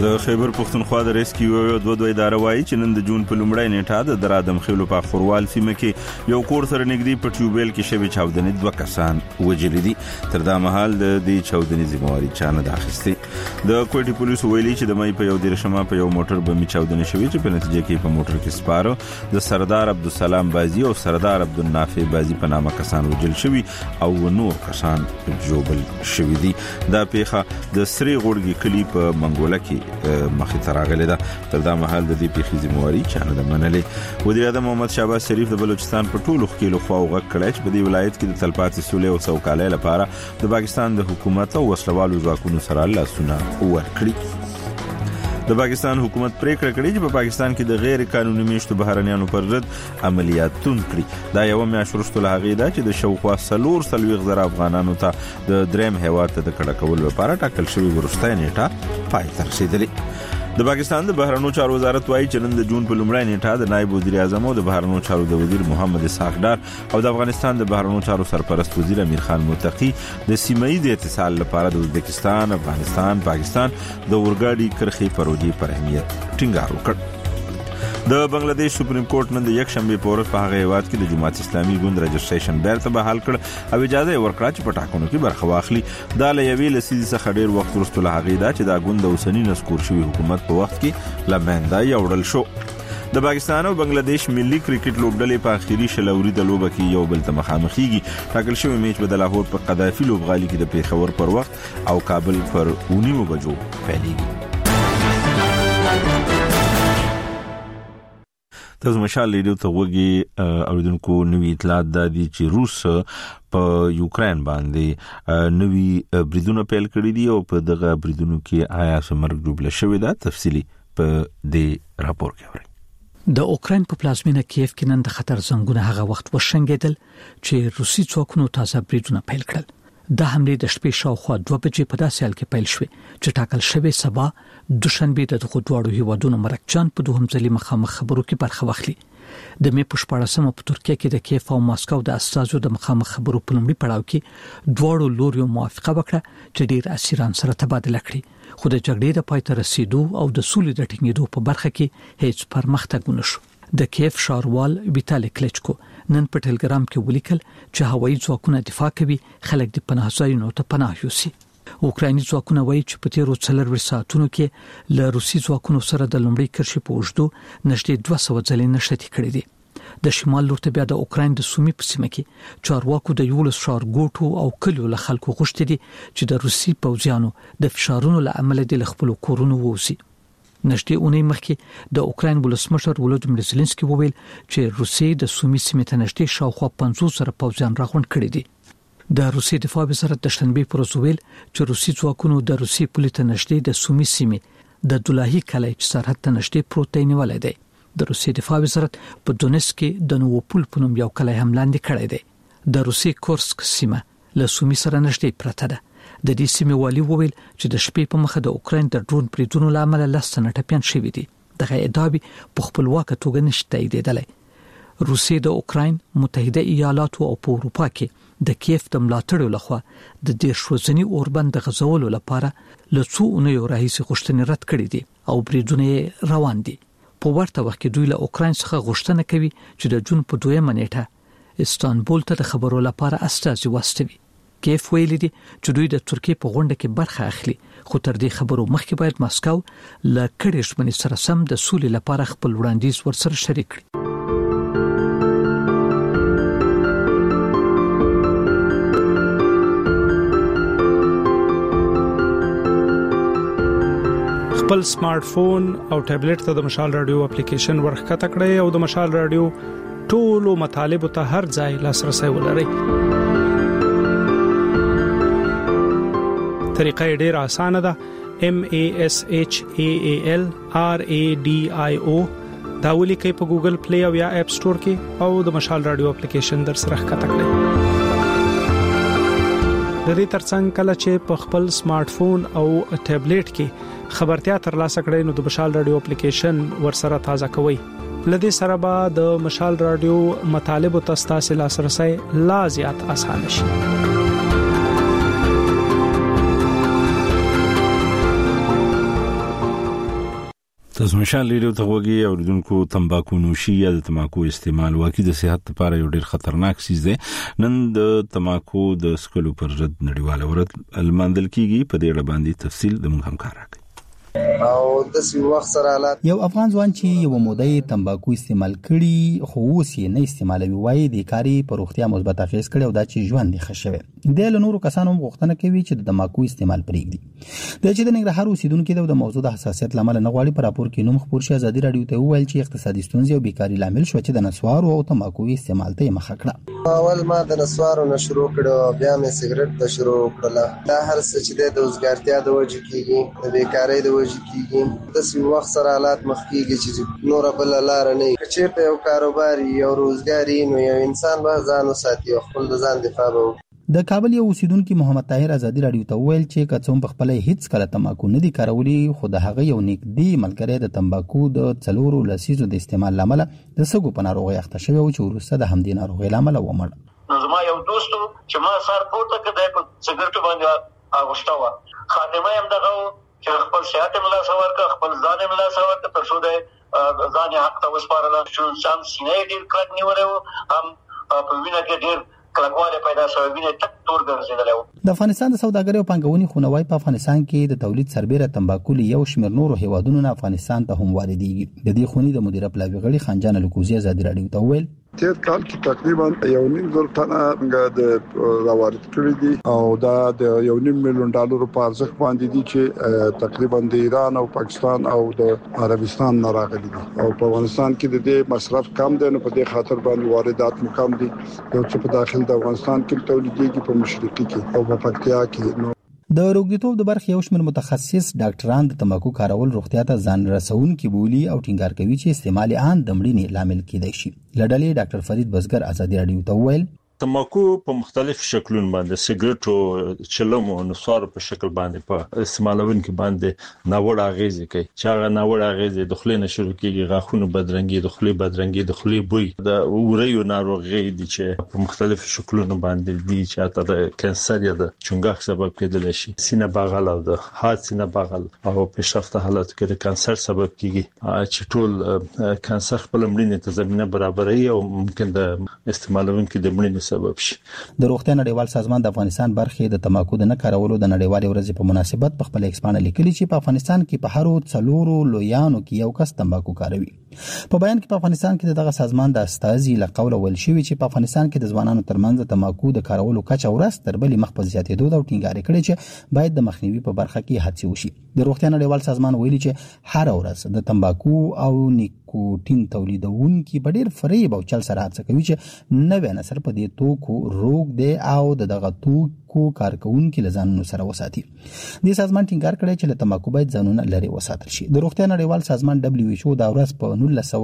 د خیبر پښتونخوا د ریسکیو یو دوه اداره وایي چې نن د جون په لومړۍ نیټه د درادم خېلو په خروال سیمه کې یو کور سره نږدې په ټیوبل کې شوی چاودنې دوه کسان وژل دي. تر دا مهال د دې چاودنې ذمہواری چانه د اخیستې. د کوټي پولیسو ویلي چې د مې په یو دیرشمه په یو موټر بمي چاودنې شوی چې په نتیجه کې په موټر کې سپاره د سردار عبدالسلام بازی او سردار عبدالنافع بازی په نامه کسان وژل شوی او نور کسان جوبل شوی دي. دا پیښه د سری غورګي کلی په منګوله کې مخې ته راغلې ده. تر دا مهال د دې پیښې ذمہواری چانه د منلې. وزیر اعظم محمد شهباز شریف د بلوچستان په ټولو خلکو خوا وغږ کړی چې په دې ولایت کې د تلپاتې سولې او سوکالۍ لپاره د پاکستان د حکومت او وسلوالو ځواکونو سره لاسونه ورکړي. د پاکستان حکومت پریکړه کړې چې په پاکستان کې د غیر قانوني میشتو بهرنیانو پر ضد عملیات تون کړي. دا یو میاشت وروسته له هغې ده چې د شاوخوا 440,000 افغانانو ته د دریم هیواد ته د کډه کولو لپاره ټاکل شوی وروستۍ نیټه پای ته رسیدلې. د پاکستان د بهرنیو چارو وزارت وایي چې نن د جون په لومړۍ نیټه د نائب وزیر اعظم او د بهرنیو چارو د وزیر محمد اسحاق ډار او د افغانستان د بهرنیو چارو سرپرست وزیر امیر خان متقی د سیمه‌ایز اتصال لپاره د ازبکستان، افغانستان، پاکستان د اورګاډي کرښې پروژې پر اهمیت ټینګار وکړ. د بنگلاديش سپریم کورټ نن د یک شنبه په ورځ په هغه هیواد کې د جماعت اسلامي ګوند رجسټریشن بیرته بحال کړ او اجازه ورکړه چې په ټاکنو کې برخه واخلي. دا له یوې لسیزې څخه ډیر وخت وروسته له هغې ده چې دا ګوند د اوسني نسکور شوی حکومت په وخت کې لمنده یوړل شو. د پاکستان او بنگلاديش ملي کرکټ لوبډلې په اخیری شلوري د لوبه کې یو بل ته مخامخېږي. ټاکل شوی میچ به د لاهور په قذافي لوبغالي کې د پیښور پر وخت او کابل پر 9 بجو پیلېږي. تاسو مشال ریډیو ته وګورئ. اوریدونکو نوې اطلاعات د دې چې روس په یوکرين باندې نوې بریدونه پیل کړی دي او په دغه بریدونو کې آیا سمرګ ډوبله شوې ده. تفصيلي په دې راپور کې اورئ. د اوکرين په پلازمینه کیف کې نن د خطر زنګونه هغه وخت وشنګیدل چې روسي ځواکونو تازه بریدونه پیل کړل. د حمله د شپې شاوخوا 2 بجې په داسې حال کې پیل شوه چې ټاکل شوی سبا دوشنبه د دغه هیوادونو مرکچان په دوهم ځلې مخامخ خبرو کې برخه واخلي. د مې په 14مه په ترکیه کې د کیف او ماسکو د اساسو د مخامخ خبرو په لومړي پړاو کې دواړو لوريو موافقه وکړه چې ډیر اسیران سره تبادله کړي. خو د جګړې د پای ته رسیدو او د سولې د ټینګېدو په برخه کې هیڅ پرمختګ ونشو. د کیف شاروال ویټالي کلچکو نن په ټلګرام کې ولیکل چې هوایي ځواکونه دفاع کوي، خلک د پناه ځایونو ته پناه یوسي. اوکرایني ځواکونه وایي چې په تیرو 4 ساعتونو کې له روسي ځواکونو سره د لومړي کرښې په اوږدو نږدې 200 ځلې نښتې کړې دي. د شمال لور ته بیا د اوکراین د سومي په سیمه کې چارواکو د یولس ښارګوټو او کلیو له خلکو غوښتي دي چې د روسي پوځیانو د فشارونو له امله د خپل کورونو ووسي. نږدې اونۍ مخکې د اوکراین ولسمشر ولودیمیر زيلنسکي وویل چې روسیې د سومي سیمې ته نږدې شاوخوا 50 سره پوځیان راغونډ کړي دي. د روسي دفاع وزارت د شنبه پر ورځ ویل چې روسي ځواکونو د روسي پولې ته نږدې د سومي سیمې د دولاهي کلی چې سرحد ته نږدې پروت دی نیولای دی. د روسي دفاع وزارت په دونیسک کې د نووپول په نوم یو کلی هم لاندې کړی دی. د روسي کورسک سیمه له سومي سره نږدې پرته ده. د دې سیمې والي وویل چې د شپې په مخه د اوکراین د ډرون بریدونو لامل لسنه ټپيان شوې دي. دغه ادعا په خپلواک توګه نشته ایدلای. روسیې د اوکراین، متحده ایالاتو او په اروپا کې د کیف د ملاتړو لخوا د 10 ورځنی اوربند د غزولو لپاره له څو اونیو راهیسې غوښتنې رد کړې دي او بریدونه روان دي. په ورته وخت کې دوی له اوکراین څخه غوښتنه کوي چې د جون په 2 نیټه استانبول ته د خبرو لپاره استازي واستوي. کیف ویلي دي چې دوی د ترکیه په غونډه کې برخه اخلي، خو تر دې خبرو مخکې باید ماسکو له کډې ژمنې سره سم د سولې لپاره خپل وړاندیز ورسره شریک کړي. خپل سمارټ فون او ټابلیټ ته د مشال رادیو اپلیکیشن ورخکته کړئ او د مشال رادیو ټولو مطالب ته هر ځای لاسرسي ولرئ. طریقه ډیره اسانه ده. MASHAAL RADIO دا ولیکئ په ګوګل پلی او یا اپ سٹور کې او د مشال رادیو اپلیکیشن در سره ښکته کړئ. د دې ترڅنګ کله چې په خپل سمارټ فون او ټابلیټ کې خبرتیا ترلاسه کړئ نو د مشال رادیو اپلیکیشن ورسره تازه کوئ. لدې سره به د مشال رادیو مطالب او تاسو لاسرسي لا زیات اسانه شي. تاسو مشال ریډیو ته وګورئ او دونکو تمباکو نوشي یا د تماکو استعمال واقعي د صحت لپاره یو ډیر خطرناک شی دی. نن د تماکو د سکلو پر ضد نړیواله ورځ الماندل کیږي. په دې اړه باندې تفصیل د موږ همکار راکړي. او د سی وخت سره حالات یو افغان ځوان چې یو مودې تمباکو استعمال کړي خو اوس یې نه استعمالوي وایي د کاری پر روغتیا مثبت اغیز کړي او دا چې ژوند یې ښه شوی. د نورو کسانو غوښتنه کوي چې د تمباکو استعمال پرېږدي. د چې د ننګرهار اوسیدونکو د موضوع د حساسیت لامل نه غواړي پر راپور کې نوم خبر شي. ازادي رادیو ته ویل چې اقتصادي ستونزې او بیکاری لامل شو چې د نسوارو او تمباکو استعمال ته مخه کړه. اول ما د نسوارو نه شروع کړو بیا مې سیګریټ ته شروع کړل. دا هر څه چې د وزګارتیا د وجې کیږي د بیکاری د وجې کیږي د سی وخت سره حالات مخکېږي چې نور بل لار نه وي. چیرته یو کاروبار یو روزګاری نو یو انسان به ځان وساتي او خپل د ځان دفاع وکړي. د کابل یو اوسیدونکو محمد طاهر ازادي رادیو ته ویل چې کڅوم په خپل هیڅ کله تماکو نه دي کارولي خو د هغه یو نږدې ملګری د تمباکو د څلورو لسیزو د استعمال لامل د سګو په ناروغي اخته شوی او چې ورسته د همدې ناروغي لامل ومړ. نو زما یو دوست چې ما سر پورته کړی په سګریټ باندې اغوشته و خاتمه هم دغه چې خپل صحت ملا سوار کا خپل ځان ملا سوار کا تر څو د ځان حق ته وسپارل چې ځان سینې ډیر کلک نیولې هم په وینه کې ډیر کلکواله پیدا شوه وینه تک تور ګرځیدل. د افغانستان د سوداګرۍ او پانګونې خونوای په افغانستان کې د تولید سربېره تمباکو له یو شمېر نورو هیوادونو نه افغانستان ته هم واردېږي. د دې خونې د مدیر پلاوي غړي خانجان الکوزي ازادي رادیو ته ویل تیر کال کې تقریبا 1.5 ټنه د راوارد کړی دي او دا د 1.5 میلیون ډالر په ارزښت باندې دي چې تقریبا د ایران او پاکستان او د عربستان نه راغلي دي او په افغانستان کې د دې مصرف کم دی نو په دې خاطر باندې واردات کم دي. یو څه په داخل د افغانستان کې تولیدېږي په مشرقي کې او په پکتیا کې. د روغتیاوب د برخې یو شمېر متخصص ډاکټران د تمباکو کارول روغتیا ته ځان رسونکي بولي او ټینګار کوي چې استعمال عام د مړینې لامل کېدای شي. لړلې ډاکټر فرید بزګر ازادي رادیو ته ویل تمباکو په مختلف شکلونو باندې سیګریټ او چلم او نسوار په شکل باندې په استعمالون کې باندې ناوړ اغیز کوي. چې هغه ناوړ اغیز د خلې نه شروع کیږي غاښونو بدرنګي د خلې بدرنګي د خلې بوی د وریو ناروغي دي چې په مختلف شکلونو باندې دي چې حتی د کانسر یا د چونګښ سبب کېدل شي. سینه بغل او د هارت سینه بغل او پیشرفته حالت کې د کانسر سبب کیږي چې ټول کانسر خپل مړینې ته زمينه برابري او ممکن د استعمالون کې د مړینې سبب شي. د روغتیا نړیوال سازمان د افغانستان برخې د تماکو د نه کارولو د نړیوال ورځې په مناسبت په خپل ایکسپانه لیکلي چې په افغانستان کې په هرو څلورو لویانو کې یو کس تماکو کاروي. په بیان کې په افغانستان کې دغه سازمان د استازي لقول ول شوی چې په افغانستان کې د ځوانانو ترمنځ د تماکو د کارولو کچه ورځ تر بلې مخ په زیاتېدو او ټینګار کړي چې باید د مخنیوي په برخه کې هڅې وشي. د روغتیا نړیوال سازمان ویلي چې هر ورځ د تمباکو او نیکوټین تولیدونکي په ډېر فریب او چل سره هڅه کوي چې نوې نسل په دې توکو روغ دی او دغه توکو کارکونکو لزانونو سره وساتي. د سازمان ټینګار کړي چې له تمباکو باید ځانونه لري وساتل شي. د روغتیا نړیوال سازمان WHO دا ورځ په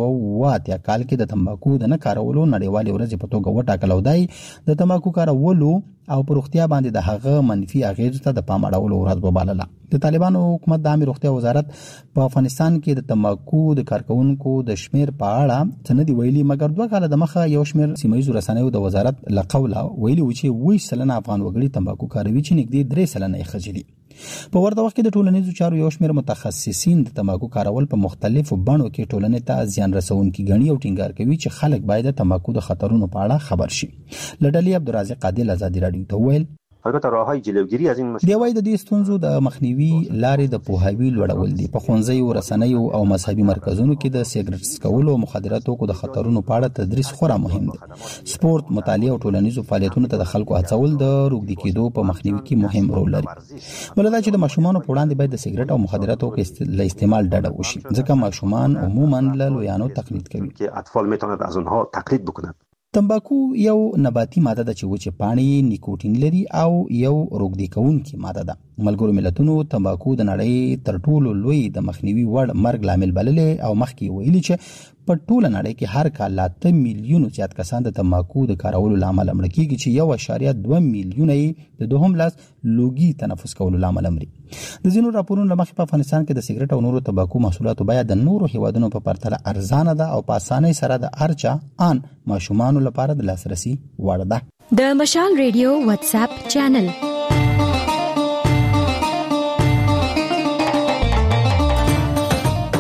1908 کال کې د تمباکو د نه کارولو نړیوال ورځ په توګه وټاکل او دی د تمباکو کارولو او پر روغتیا باندې د هغه منفي اغیزو ته د پام اړولو ورځ وبالله. د طالبانو حکومت د عامه روغتیا وزارت په افغانستان کې د تمباکو د کارکونکو د شمیر په اړه څه نه دی ویلي مګر دوه کال د مخه یو شمیر سیمایي رسنیو د وزارت لقوله ویلي و چې 20% افغان وګړي تمباکو کاروي چې نږدې 3% یې خځلي. په ورته وخت کې د ټولنیزو چارو یو شمېر متخصصین د تمباکو کارول په مختلفو بڼو کې ټولنې ته زیان رسونکي ګڼي او ټینګار کوي چې خلک باید د تمباکو د خطرونو په اړه خبر شي. لډلې عبدالرزاق عادل ازادي رادیو ته ویل البته راههای جلوگیری از این مسئله دی وای د دې ستونزو د مخنیوي لارې د پوهاوی لوړول دي. په ښوونځیو رسنیو او مذهبي مرکزونو کې د سیګریټ څکولو او مخدراتو د خطرونو په اړه تدریس خورا مهم دی. سپورت، مطالعه او ټولنیزو فعالیتونو ته د خلکو هڅول د روغتي کېدو په مخنیوي کې مهم رول لري. ولدا چې د ماشومانو په وړاندې باید د سیګریټ او مخدراتو له استعمال ډډه وشي ځکه ماشومان عموما له لویانو تقلید کوي. که اطفال میتونند از اونها تقلید بکنند. تمباکو یو نباتي ماده ده چې وچه پاڼې نیکوټین لري او یو روغدي کوونکی ماده ده. ملګرو ملتونو تمباکو د نړۍ تر ټولو لوی د مخنیوي وړ مرګ لامل بللې او مخکې ویلي چې په ټوله نړۍ کې هر کال 8 میلیونو زیات کسان د تمباکو د کارولو لامل مړ کیږي چې 1.2 میلیونه د دوهم لاس لوګي تنفس کولو لامل مري. د ځینو راپورونو لمخې په افغانستان کې د سیګریټ او نورو تمباکو محصولاتو بیه د نورو هیوادونو په پرتله ارزانه ده او په اسانۍ سره د ارچا ان ماشومانو لپاره د لاسرسي وړ ده. د مشال ریډیو واتس اپ چینل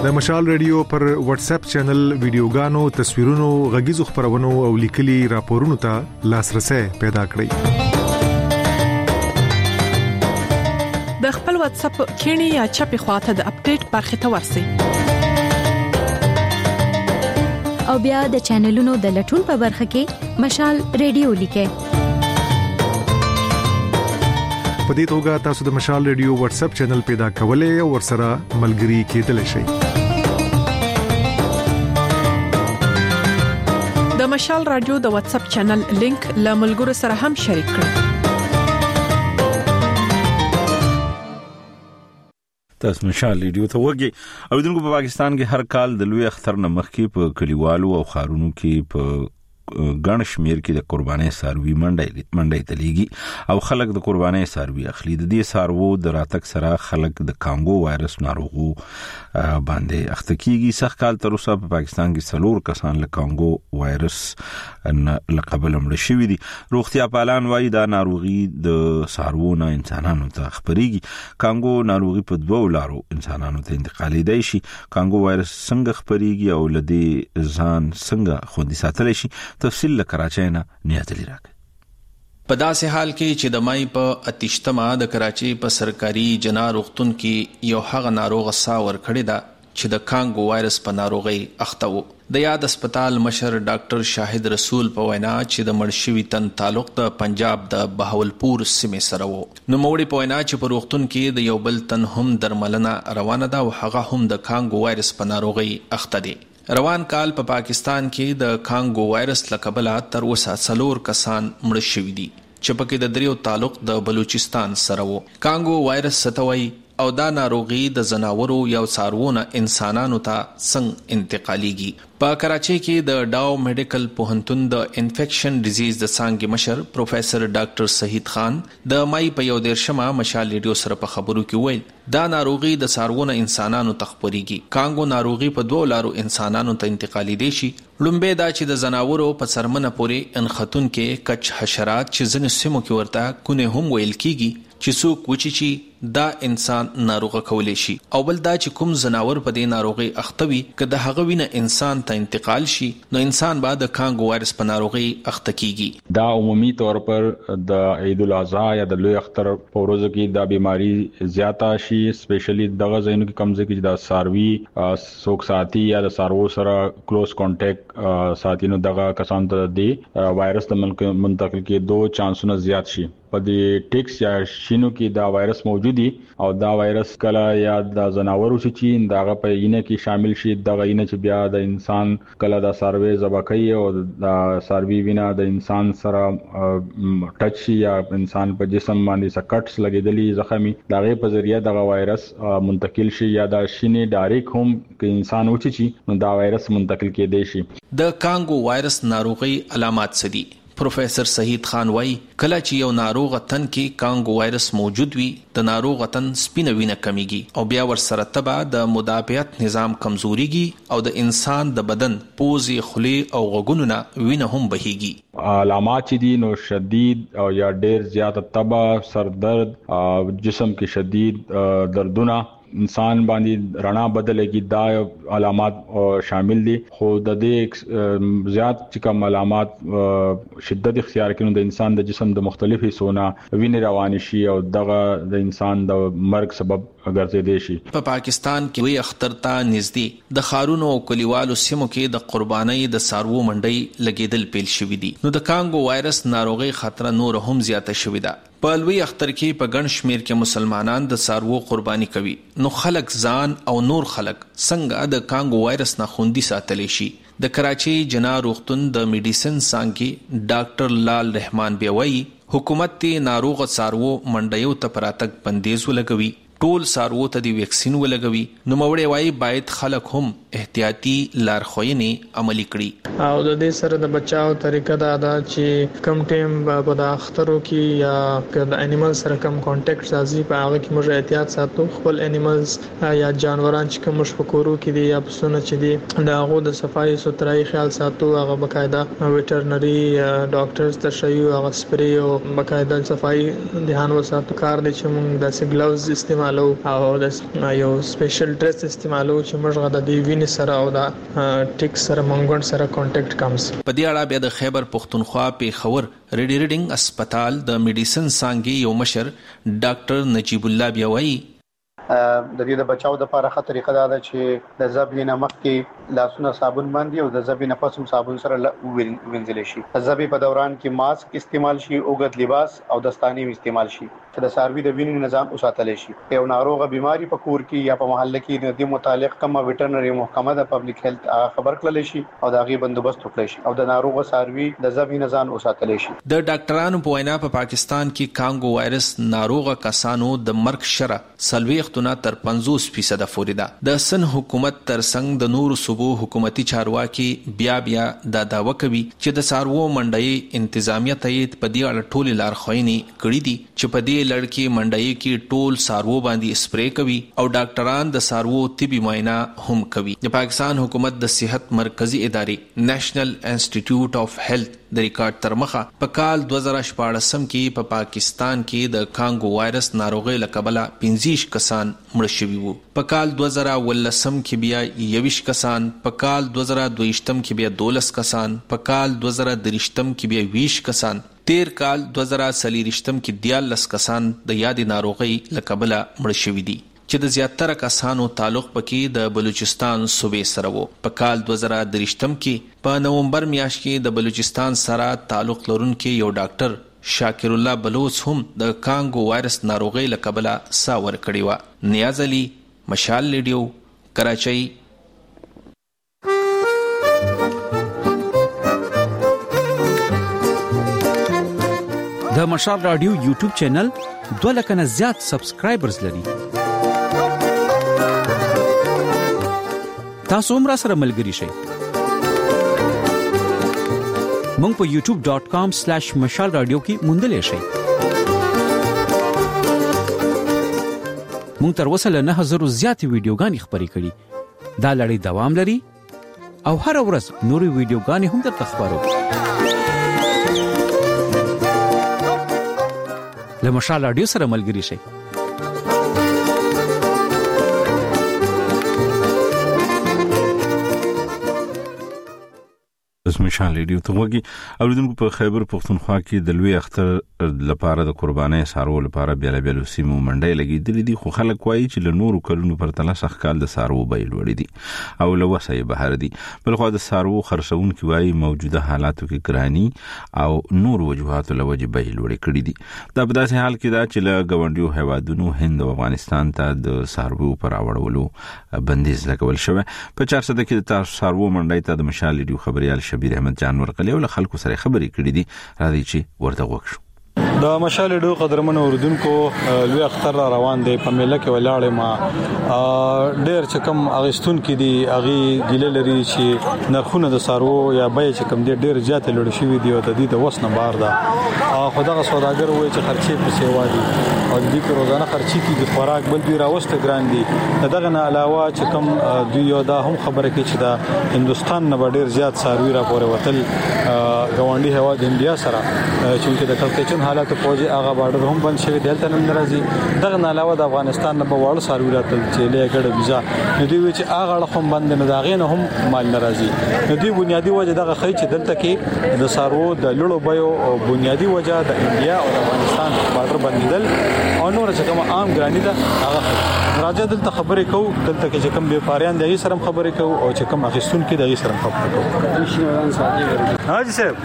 د مشال ریډیو پر واتس اپ چینل ویډیوګانو تصویرونو غږیزو خبرونو او لیکلي راپورونو ته لاسرسي پیدا کړئ د خپل واتس اپ کینی یا چپی خواته د اپډیټ برخه ته ورسی او بیا د چینلونو د لټون په برخه کې مشال ریډیو لیکه په دې توګه تاسو د مشال ریډیو واتس اپ چینل پیدا کولای او ورسره ملګري کېدلی شئ د مشال رادیو د واتس اپ چینل لینک له ملګرو سره هم شریک کړئ تاسو مشال ریډیو ته وګورئ او دغه په پاکستان کې هر کال د لوی اختر نه مخکې په کلیوالو او خارونو کې په ګڼ شمیر کې د قرباني ساروي منډي تليږي او خلک د قرباني ساروي اخلي د دې سارو د راتک سره خلک د کانګو وایرس ناروغو باندې اخته کیږي سخت کال تر اوسه په پاکستان کې سلور کسان له کانګو وایرس لقبل مړ شوي دي روغتیا پالان وايي دا ناروغي د سارو نه انسانانو ته خبريږي کانګو ناروغي په دوه لارو انسانانو ته انتقالي دی شي کانګو وایرس څنګه خبريږي او لدی ځان څنګه خوندي ساتل شي تفصیل له کراچۍ نه نیت لري په داسې حال کې چې د مای په اتشتمه د کراچۍ په سرکاري جنا روغتون کې یو هغه ناروغ ساور کړی دا چې د کانګو وایرس په ناروغي اخته وو د یاد هسپتال مشر ډاکټر شاهد رسول په وینا چې د مرشوي تن تعلق د پنجاب د بهاولپور سیمه سره وو نو موړي په وینا چې په روغتون کې د یو بل تن هم درملنه روانه ده او هغه هم د کانګو وایرس په ناروغي اخته دي روان کال په پاکستان کې د کانګو وایرس لکبله تر اوسه څلور کسان مړ شوي دي چې پکې د دریو تعلق د بلوچستان سره وو کانګو وایرس ستوي او دا ناروغي د زناورو یو څاروونه انسانانو ته څنګه انتقاليږي په کراچۍ کې د ډاو میډیکل پوهنتون د انفیکشن ډیزیز د څانګې مشر پروفیسور ډاکټر شهید خان د مای په 11 مشال ریډیو سره په خبرو کې ویل دا ناروغي د څاروونه انسانانو ته خپريږي کانګو ناروغي په دوه لارو انسانانو ته انتقالي دي شي لومبه دا چې د زناورو په سرمنه پورې انختون کې کچ حشرات چې ځنې سیمو کې ورته کونه هم ویل کیږي چې څوک وچی چې دا انسان ناروغه کولې شي او بل دا چې کوم زناور په دې ناروغي اختوي کله هغه وینه انسان ته انتقال شي نو انسان بعد کانګو وایرس په ناروغي اخته کیږي دا عمومي طور پر د عید الاضحى یا د لوی اختر په ورځو کې دا بیماری زیاته شي سپیشلی دغه ځایونو کې کم ځکه چې دا ساروي سوک ساتي یا د سارو سره کلوز کانټیکټ ساتینو دغه کسان ته دی وایرس د منتقل کې دوه چانسونه زیات شي په دې ټیکس یا شینو کې دا وایرس موجودي او دا وایرس کله یا د زناورو چې دغه په ینه کې شامل شي دغه ینه چې بیا د انسان کله د ساروي زبکای او د ساروي وینا د انسان سره ټچ یا انسان په جسم باندې سکټس لګیدلی زخمي دغه په ذریعہ دغه وایرس منتقل شي یا د شینې ډایرک هم کې انسان وچی نو دا وایرس منتقل کېدی شي د کانګو وایرس ناروغي علامات څه دي پروفیسور شهید خان وای کله چې یو ناروغ تن کې کانګو وایرس موجود وي د ناروغ تن سپینه وینه کمیږي او بیا ورسره تبع د مدافعت نظام کمزوريږي او د انسان د بدن پوزي خلی او غوګونو نه وینه هم بهيږي علامات چې دي نو شدید او یا ډیر زیات تبع سر درد جسم کې شدید دردونه انسان باندې رڼا بدلېږي دا علامات شامل دي خو د دې زیات چې کوم علامات شدت اختیار کړي د انسان د جسم د مختلف حصونا وینې روان شي او دغه د انسان د مرګ سبب ګرځېدي شي په پاکستان کې وی اختر ته نږدې د خارونو او کلیوالو سیمو کې د قربانۍ د سارو منډي لګیدل پیل شوې دي نو د کانګو وایرس ناروغي خطر نور هم زیاته شوې ده په لوی اختر کې په ګڼ شمیر کې مسلمانان د سارو قرباني کوي نو خلک ځان او نور خلک څنګه د کانګو وایرس نه خوندي ساتلی شي د کراچۍ جنا روغتون د میډیسن څانګې ډاکټر لال رحمان بیوي حکومت ته ناروغ سارو منډیو ته پراتک بندیز ولګوي ټول سارو ته دی ویکسین ولګوي نو موړې وای باید خلک هم احتیاطي لارښوونې عملي کړي او د دې سره د بچاو طریقه دا ده چې کم ټیم په د اخترو کې یا د انیمل سره کم کانټیکټ راځي په هغه کې موږ احتیاط ساتو خپل انیملز یا جانوران چې کوم شپکورو کې دي یا پسونه چې دي دا هغه د صفای سترای خیال ساتو هغه بقاعده ویټرنری ډاکټرز ته شایو هغه سپری او بقاعده صفای دهان وساتو کار دي چې موږ د ګلوز استعمال استعمالو او د یو سپیشل ډریس استعمالو چې موږ د دې وینې سره او د ټیک سره منګون سره کانټیکټ کمز. په دې اړه بیا د خیبر پختونخوا پیښور ریډینګ هسپتال د میډیسن څانګې یو مشر ډاکټر نجیب الله بیا وایي د دې د بچاو د لپاره ښه طریقه دا ده چې د زبې نه مخکې لاسونه صابون باندې او د زبې نه پس هم صابون سره وینځل شي. د زبې په دوران کې ماسک استعمال شي، اوږد لباس او دستانې استعمال شي چې د څاروي د وینې نظام وساتل شي. یو ناروغه بیماری په کور کې یا په محله کې د دې متعلق کومه ویټرنری محکمه د پبلک هیلث خبر کړل شي او د غي بندوبست وکړي شي او د ناروغه څاروي د زبې نظام وساتل شي. د ډاکټرانو په وینا په پاکستان کې کانګو وایرس ناروغه کسانو د مرګ شره سلويختونه تر 50% پورې ده. د سن حکومت ترڅنګ د نور صوبو حکومتي چارواکي بیا دا داوا کوي چې د سارو منډي انتظامیه ته په دې اړه ټول لارښوونې کړې دي چې په دې لړ کې منډي کې ټول سارو باندې سپری کوي او ډاکټران د سارو طبي معاینه هم کوي. د پاکستان حکومت د صحت مرکزی ادارې نېشنل انسټیټیوټ اف هیلث د ریکارډ تر مخه په کال 2014 کې په پاکستان کې د کانګو وایرس ناروغي لکبله 15 کسان مړ شوي وو. په کال 2018 کې بیا 21 کسان، په کال 2022 کې بیا 12 کسان، په کال 2023 کې بیا 20 کسان، تیر کال 2023 کې 14 کسان د یادې ناروغي لکبله مړ شوي دي چې د زیاتره کسانو تعلق پکې د بلوچستان صوبې سره وو. په کال 2023 کې په نومبر میاشت کې د بلوچستان سره تعلق لرونکي یو ډاکټر شاکر الله بلوچ هم د کانګو وایرس ناروغي لکبله ساور کړی و. نیاز علي، مشال ریډیو، کراچۍ. د مشال رادیو یوټیوب چینل 2 لک نه زیات سبسکرایبرز لري. تاسو هم را سره ملګری شئ. مونږ په youtube.com/مشال رادیو کې موندلې شئ. مونږ تر اوسه له 9000 زیات ویډیوګانې خپرې کړي. دا لړۍ دوام لري او هر ورځ نورې ویډیوګانې هم درته خبرو. له مشال رادیو سره ملګری شئ. مشال ریډیو ته وګي اوریدونکو په خیبر پختونخوا کې د لوی اختر لپاره د قربانۍ سارو لپاره بیل سیمو منډي لګیدلې دي، خو خلک وایي چې له نورو کلونو پر تله سخکال د سارو بیل وړي دي او له وسه بهر دي. بلخو د سارو خرڅون کې وایي موجوده حالاتو کې ګرانی او نور وجوهات له وجې بیل وړي کړي دي. دا په داسې حال کې دا چې له غونډیو هیوادونو هند او افغانستان ته د سارو پر راوړلو بندیز لګول شوی. په 400 کې د سارو منډي ته د مشال ریډیو خبريال شبیر احمد جان ورقلی ول خلکو سره خبرې کړې دي. راځي چې ورته وښو. د مشال ډو قدرمن اوردونکو لوی اختر را روان دی. په میله کې ولاړې ما ډېر چې کم اغستون کې دي اغي ګیله لري چې نرخونه د سارو یا بای چې کم دي ډېر زیات لړ شوی دی او د دې د وسنه بار ده. خدای سوداګر وایي چې خرچې په سیوا دي او د دې روزانه خرچې کې د خوراک بل دوی راوسته ګران دي. دغه نه علاوه چې کم دوی یو دا هم خبره کوي چې د هندستان نه ډېر زیات ساروي را پورې وتل غونډي هوا د انډیا سره چې د کلکچن حالات فوجي هغه بارډر هم بند شوی دلته نن راځي. دغه نه علاوه د افغانستان نه په وړ ساروي راتل چې لګړه ویزا نو دی چې هغه هم بند نه داغې نه هم مال ناراضي. نو دی بنیادی وجه دغه خی چې دلته کې د سارو د لړو بيو او بنیادی وجه د انډیا او افغانستان بارډر بندیدل او نور چې کوم عام ګرانی ده هغه راځي دلته خبرې کوو. دلته کې چې کوم بیپاریان دغه سره خبرې کوو او چې کوم اخیستون کې دغه سره خبرې کوو. حاجی صاحب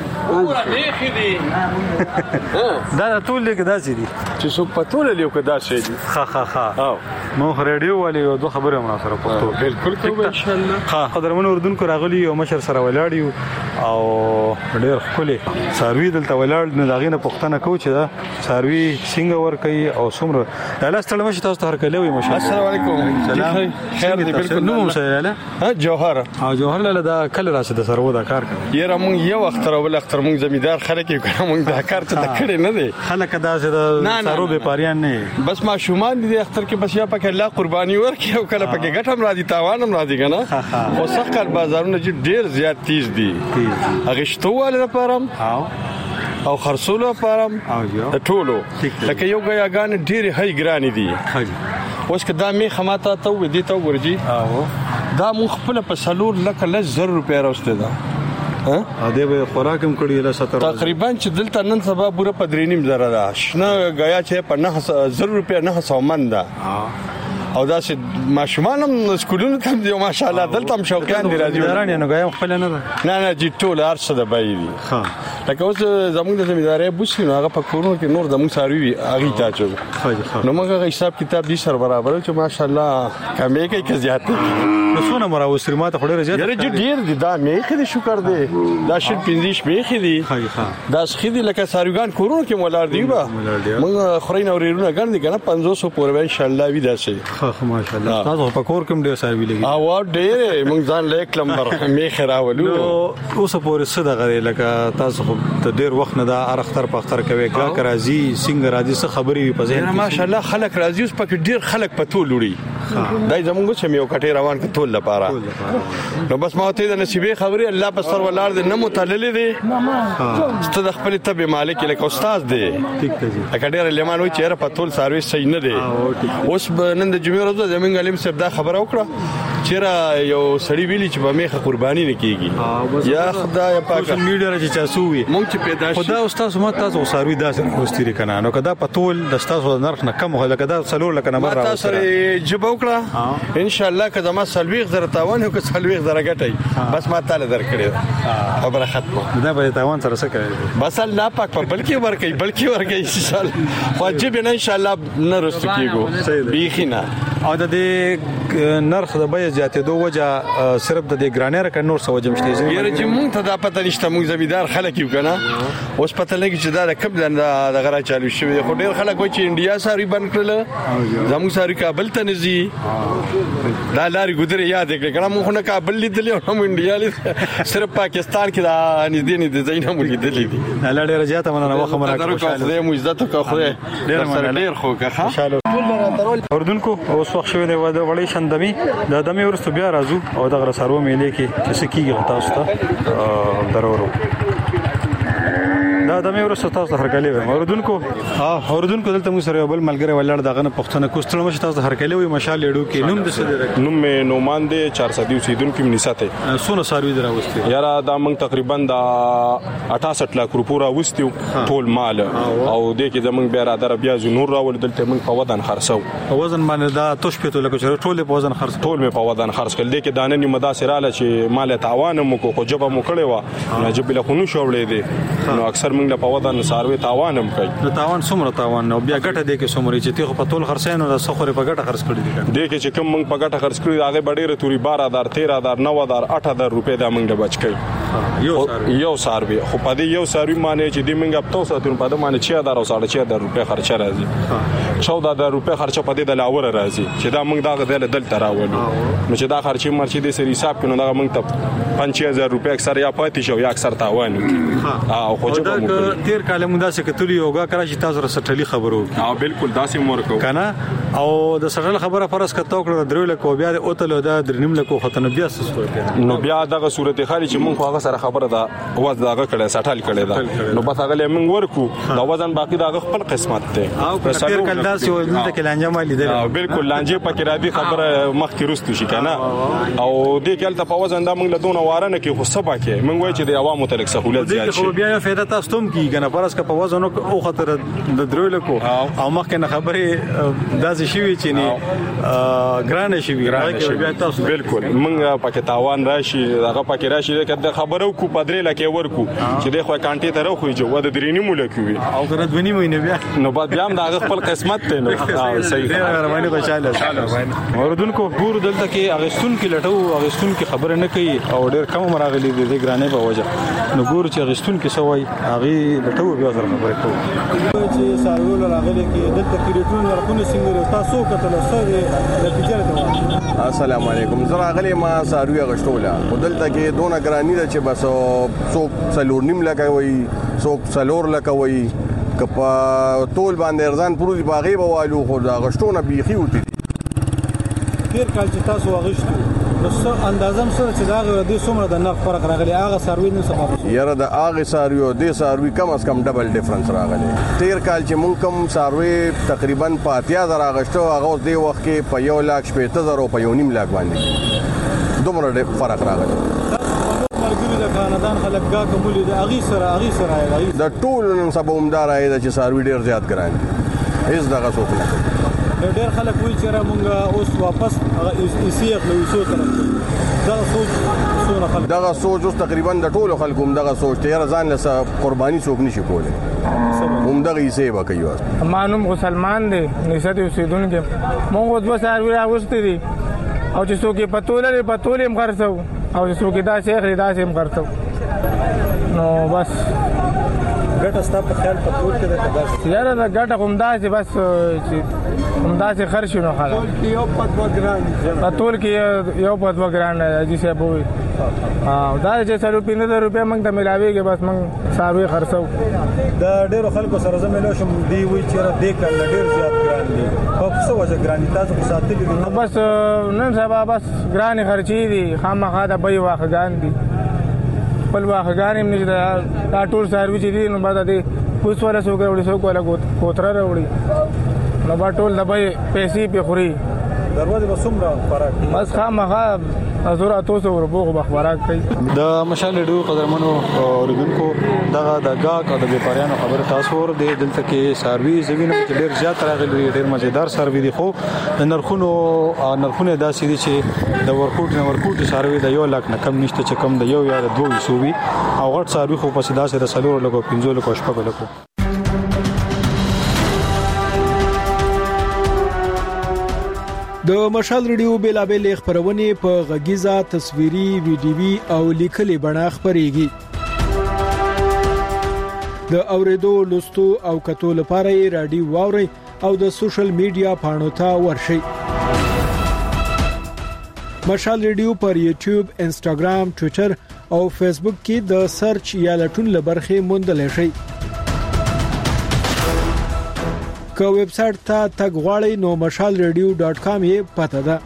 دا ټول لیک داسې دي چې څوک پټول لیو کې داسې دي. ها مو ریډیو والی یو دوه خبره مو سره پښتو بالکل کوو ان شاء الله. ها قدرمن اردوونکو راغلی یو مشر سره ولاړیو او ډېر خولي ساروي دلته ولاړ نه داغینه پښتنه کو چې دا ساروي څنګه ور کوي او څومره الله ستړي مشه تاسو ته هر کله وي مشه. السلام علیکم. سلام خیر دی بالکل. نو مسایله ها جوهر جوهر لاله دا کله راشه د سرو دا کار کوي. یره مونږ یو وخت راول اختر مونږ زمیدار خلک یو کړه مونږ دا کار ته کړی نه دی. خلک دا چې سارو به پاریان نه بس ما شومان دي اختر کې بس یا پکې الله قرباني ورکي او کله پکې ګټم راځي تاوان هم راځي کنه. او سخت بازارونه چې ډېر زیات تیز دي هغه شتواله لپاره او خرصولو لپاره ټولو لکه یو غیاګان ډېر هاي ګرانی دي اوس کدا می خماته ته ودی ته ورجی دا مون خپل په سلور لکه لزر روپیا راوسته ده ا دې به خوراکم کړی له 70 تقریبا چې دلته نن سبا پوره په 3.5 زره ده شنه غیا چې په 900 روپیا 900 من ده او دا چې ماشومان هم سکولونو ته دی ماشاءالله دلته هم شوقیان دي راځي درانه نو غیا خپل نه ده نه جی ټول ارڅ د بای دي ها لکه اوس زموږ د زمینداري بوسي نو هغه په کورونو کې نور زموږ ساروي هغه ته چو نو موږ حساب کتاب دي سره برابر چې ماشاءالله کمې کوي که زیات نو څونه مراو سرمات خوري رجه یره چې ډیر دي دا مې خدي شکر دی دا شل پنځیش مې خدي دا خدي لکه ساروګان کورونو کې مولار دی با موږ خوري نو ورونه ګرځي کنه 500 پورې ان شاء الله وی داسي خو ماشاءالله تاسو په کور کوم ډیر ساروي لګي او ډیر موږ ځان لیک لمبر مې خراولو اوس پورې صدقه لکه تاسو ته ډیر وخت نه دا ارختر په اختر کوي کا راځي څنګه راځي څه خبري په ځین ماشاءالله خلک راځي اوس پکې ډیر خلک په ټول وړي دای زمونږ چې یو کټي روان ک ټول لپاره نو بس ما ته د نصیبې خبري الله په سر ولار دې نه متعلل دي ست د خپل تبع مالک لکه استاد دی ٹھیک دی اکډیر لمن وي چې په ټول سرویس صحیح نه دی اوس نن د جمعې ورځ زمونږ علم صاحب دا خبره وکړه چې یو سړی ویلی چې په میخه قرباني نه کیږي یا خدای پاک سوشل میډیا را چې چاسو وي مونږ چې پیدا شي خدا استاد مت تاسو سروي داسې خوستيري کنه نو کدا په ټول د تاسو نرخ نه کم هله کدا سلور لکه نمبر راو تاسو جواب وکړه ان شاء الله کدا ما سلويغ زره تاوان او که سلويغ زره ګټي بس ما تعالی درکړي خبره ختمه دا به تاوان سره څه کوي بس الله پاک په بلکې ورکي ان شاء الله واجب نه ان شاء الله نه رست کیږي بیخینا او د دې نرخ د بیه زیاتېدو وجه صرف د دې ګرانر ک نور سوجم شته یره چې مونږ ته دا پته نشته مونږ زمیدار خلک یو کنه اوس پته لګی چې دا کب د غره چالو شوی خو ډیر خلک وایي چې انډیا ساری بند کړل زموږ ساری کابل ته نزي دا لاري ګذر یاد کړه مونږ نه کابل لیدل او هم انډیا لیدل صرف پاکستان کې دا نږدې نه دي زینه مونږ لیدل دي الله ډیر زیاته مننه واخه مرکه خوشاله مو عزت او خو ډیر خو که خوشاله اردوونکو اوس وخت شوی دی وړي شندمي د دمه ورسته بیا راځو او د غره سارو میلې کې څه کیږي تاسو ته درورو دا دمه ورسته تاسو هرکلی وي اردوونکو اردوونکو دلته مو سره بل ملګری ولر دغه نه پښتنه کوستل مشه تاسو هرکلی وي مشال لیډو کې نوم د څه نوم مې نومان دی 400 اوسیدونکو کې منیساته سونه ساروي دراوسته یاره دا موږ تقریبا د 68 لک روپو راوستیو ټول مال او د کې زمونږ بیا را در بیا نور راول دلته موږ په ودان خرڅو په وزن باندې دا توش پېټو لکه چې ټول په وزن خرڅ ټول مې په ودان خرڅ کړل د کې دانه نیمه داسراله چې مال تعاون مو کو جبه مو کړي وا نه جبه له خونو شوړې دي نو اکثر موږ په ودان ساروي تاوان هم کوي نو تاوان څومره تاوان نو بیا ګټه دی کې څومره چې تیغه په ټول خرڅینو د سخوري په ګټه خرڅ کړی دي د کې چې کوم موږ په ګټه خرڅ کړی هغه ډېر توري 12000 13000 9000 8000 روپے د موږ بچ کړي یو ساروي خو په دې یو ساروي معنی چې د موږ په تاسو ته په دې معنی 6000 او 6000 روپے خرچه راځي 14000 روپے خرچه په دې د لاور راځي چې دا موږ دا دل تراولو نو چې دا خرچه مرچې د سری حساب کړو دا موږ ته 5000 روپے اکثر یا پاتې شو یا اکثر تاوان او خو چې تیر کال موږ داسې کتلی یوګه کرا چې تاسو سره ټلی خبرو بالکل داسې مور کو کنه او د سره خبره فرض کته کړو درو لکه بیا د اوتل د درنیم لکه ختنه بیا څه نو بیا دغه صورت خالي چې موږ هغه سره خبره دا وځ داغه کړه سټال کړه دا نو بس هغه موږ ورکو دا وزن باقی داغه خپل قسمت ته او تیر کال داسې ولته کې لانجه ما لیدل بالکل لانجه پکې را دي خبره مخ کې رستو شي کنه او دې کال ته په وزن دا موږ له دونه وارنه کې خو سبا کې موږ وایي چې د عوامو تلک سہولت زیات شي بیا یو فائدہ تاسو ته کی کنه پرس کا په وزن او خطر د درو لکو او مخکې نه خبره داسې شي چې نه ګران شي بیا تاسو بالکل موږ پکې تاوان راشي هغه پکې راشي کله خبرو کو پدرې لکه ورکو چې د خو کانټي ته راخوي جو د درینی مولکوي او کنه دونی مینه بیا نو بعد بیا د خپل قسمت ته نو صحیح رواني خوشاله اوردونکو ګور دلته کې اغستون کې لټو اغستون کې خبره نه کوي او ډېر کم مراغلي دي ګرانې په وجه نو ګور چې اغستون کې سوي هغه لټو بیا سره خبره کوي چې سارول راغلي کې دلته کې ریټون ورکونه څنګه تاسو کتل سره نتیجه السلام علیکم زه راغلی ما ساروی غشتوله دلته کې دونه ګرانی ده چې بس څوک سلور نیم لګوي څوک سلور لګوي کپا ټول باندې ارزان پروزي باغې بوالو خو دا غشتونه بيخي وتی تیر کال چې تاسو غشتو نو څه اندازم سره چې دا د څومره د نرخ فرق راغلی هغه سروي نو څه یاره د هغه سروي د سروي کم از کم ډبل ډیفرنس راغلی تیر کال چې مونږ کم سروي تقریبا 5000 راغشتو هغه اوس د وخت کې په 1,80,000 په 1.5 لک باندې دومره فرق راغلی د خاندان خلک کا کومولي د اغي سره د ټول نن سبا عمدار آی د سروي ډیر زیات ګران هیڅ دغه سوچ نه کوي ډیر خلک وایي چې را مونږ اوس واپس ایسي خپل وسو طرف دغه سوچ اوس تقریبا د ټولو خلکو دغه سوچ ته یاره ځان له قرباني څوک نشي کولی هم دغه ایسي به کوي مانوم مسلمان دی نسد اوسیدونکو مونږ اوس سروي راغوستي دي او چې څوک پتول هم خرڅو او چې څوک دا شیخ دا هم خرڅو نو بس ګټه ستا په خیال په ټول کې د کداس یاره دا ګټه همدا چې بس چې همدا چې خرڅ شنو خاله یو په 2 ګران په ټول کې یو په 2 ګران دي چې بوي دا چې 15 روپیا موږ ته ملاويږي بس موږ ساروي خرڅو دا ډیرو خلکو سره زمينو شم دی وی چې دې کله ډیر زیات ګران دي په څه وجه ګران تاسو په ساتلې دي بس نن سبا بس ګران خرچي دي خامخا د بي واخګان دي خپل واخګان هم نه دا ټول سروي چې دي نو بعد دې اوس ولا سو ګورې سو کوله کوتره راوړي نو با ټول د بي پیسې په خوري دروازه وسومره فرق بس خامخا ازوره تاسو وربوغ بخبرات کوي د مشال ډیو قدرمنو اوریدونکو دغه د گاګ او د بیپاریانو خبر تاسو ور دي دلته کې سروي زوینه چې ډیر زیات راغلي ډیر مزیدار سروي دي خو د نرخونو داسې دي چې د ورکوټ سروي د 1 لک نه کم نشته چې کم د 1 یا 2 سووي او غټ سروي خو په سیده سره سلور لګو 15 لکو شپه لکو د مشال ریډیو بیلابل خبرونه په غږیزه تصویري ویډیوي او لیکلي بڼه خبريږي د اوریدو لوستو او کتو لپاره رادیو واوري او د سوشل میډیا پاڼو ته ورشي مشال ریډیو پر یوټیوب انسټاګرام ټوئیټر او فیسبوک کې د سرچ یا لټون لبرخه موندل شي که ویب سټ ته تګ غواړئ نو mashalradio.com یې پته ده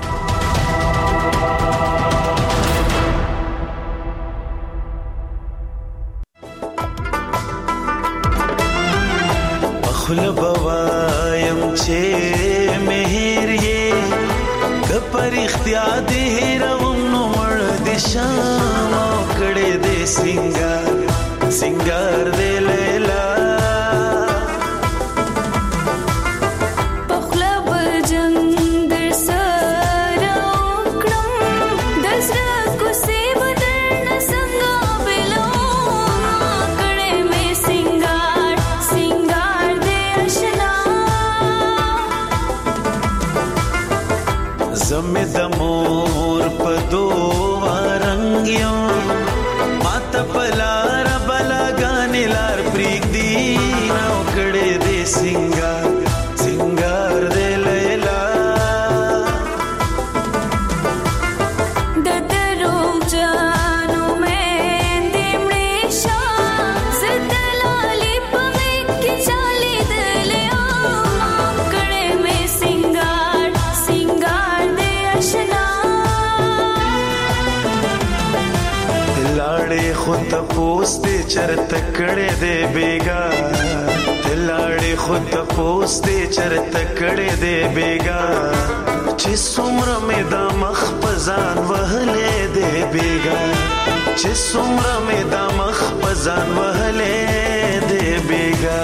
خپل بوایم چې مهر یې د پر اختیار دې روم نو مړ دې شام او کړه دې سنگار دې لیلا زمد مور پدو رنگیو مات پلار بلا گانے لار پریک دی نو کڑے دے سنگار دے لیلا دترو جانو میں دیمڑے شاہ زدلالی پمیک کی چالی دلیا کڑے میں سنگار لاړې خود پوسټ چرت کړه دې بیگا لاړې خود پوسټ چرت کړه دې بیگا چې څومره مې د مخ پزان وهلې دې بیگا چې څومره مې د مخ پزان وهلې دې بیگا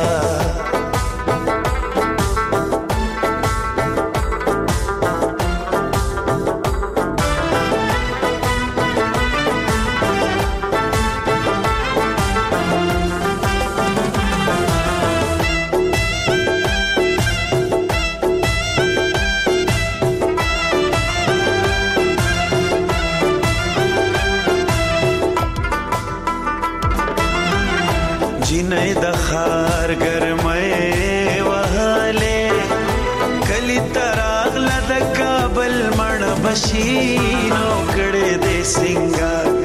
جنې د خار ګرمې وهاله کلی تراغ لد کابل مړ بشینو کړه دې سنگار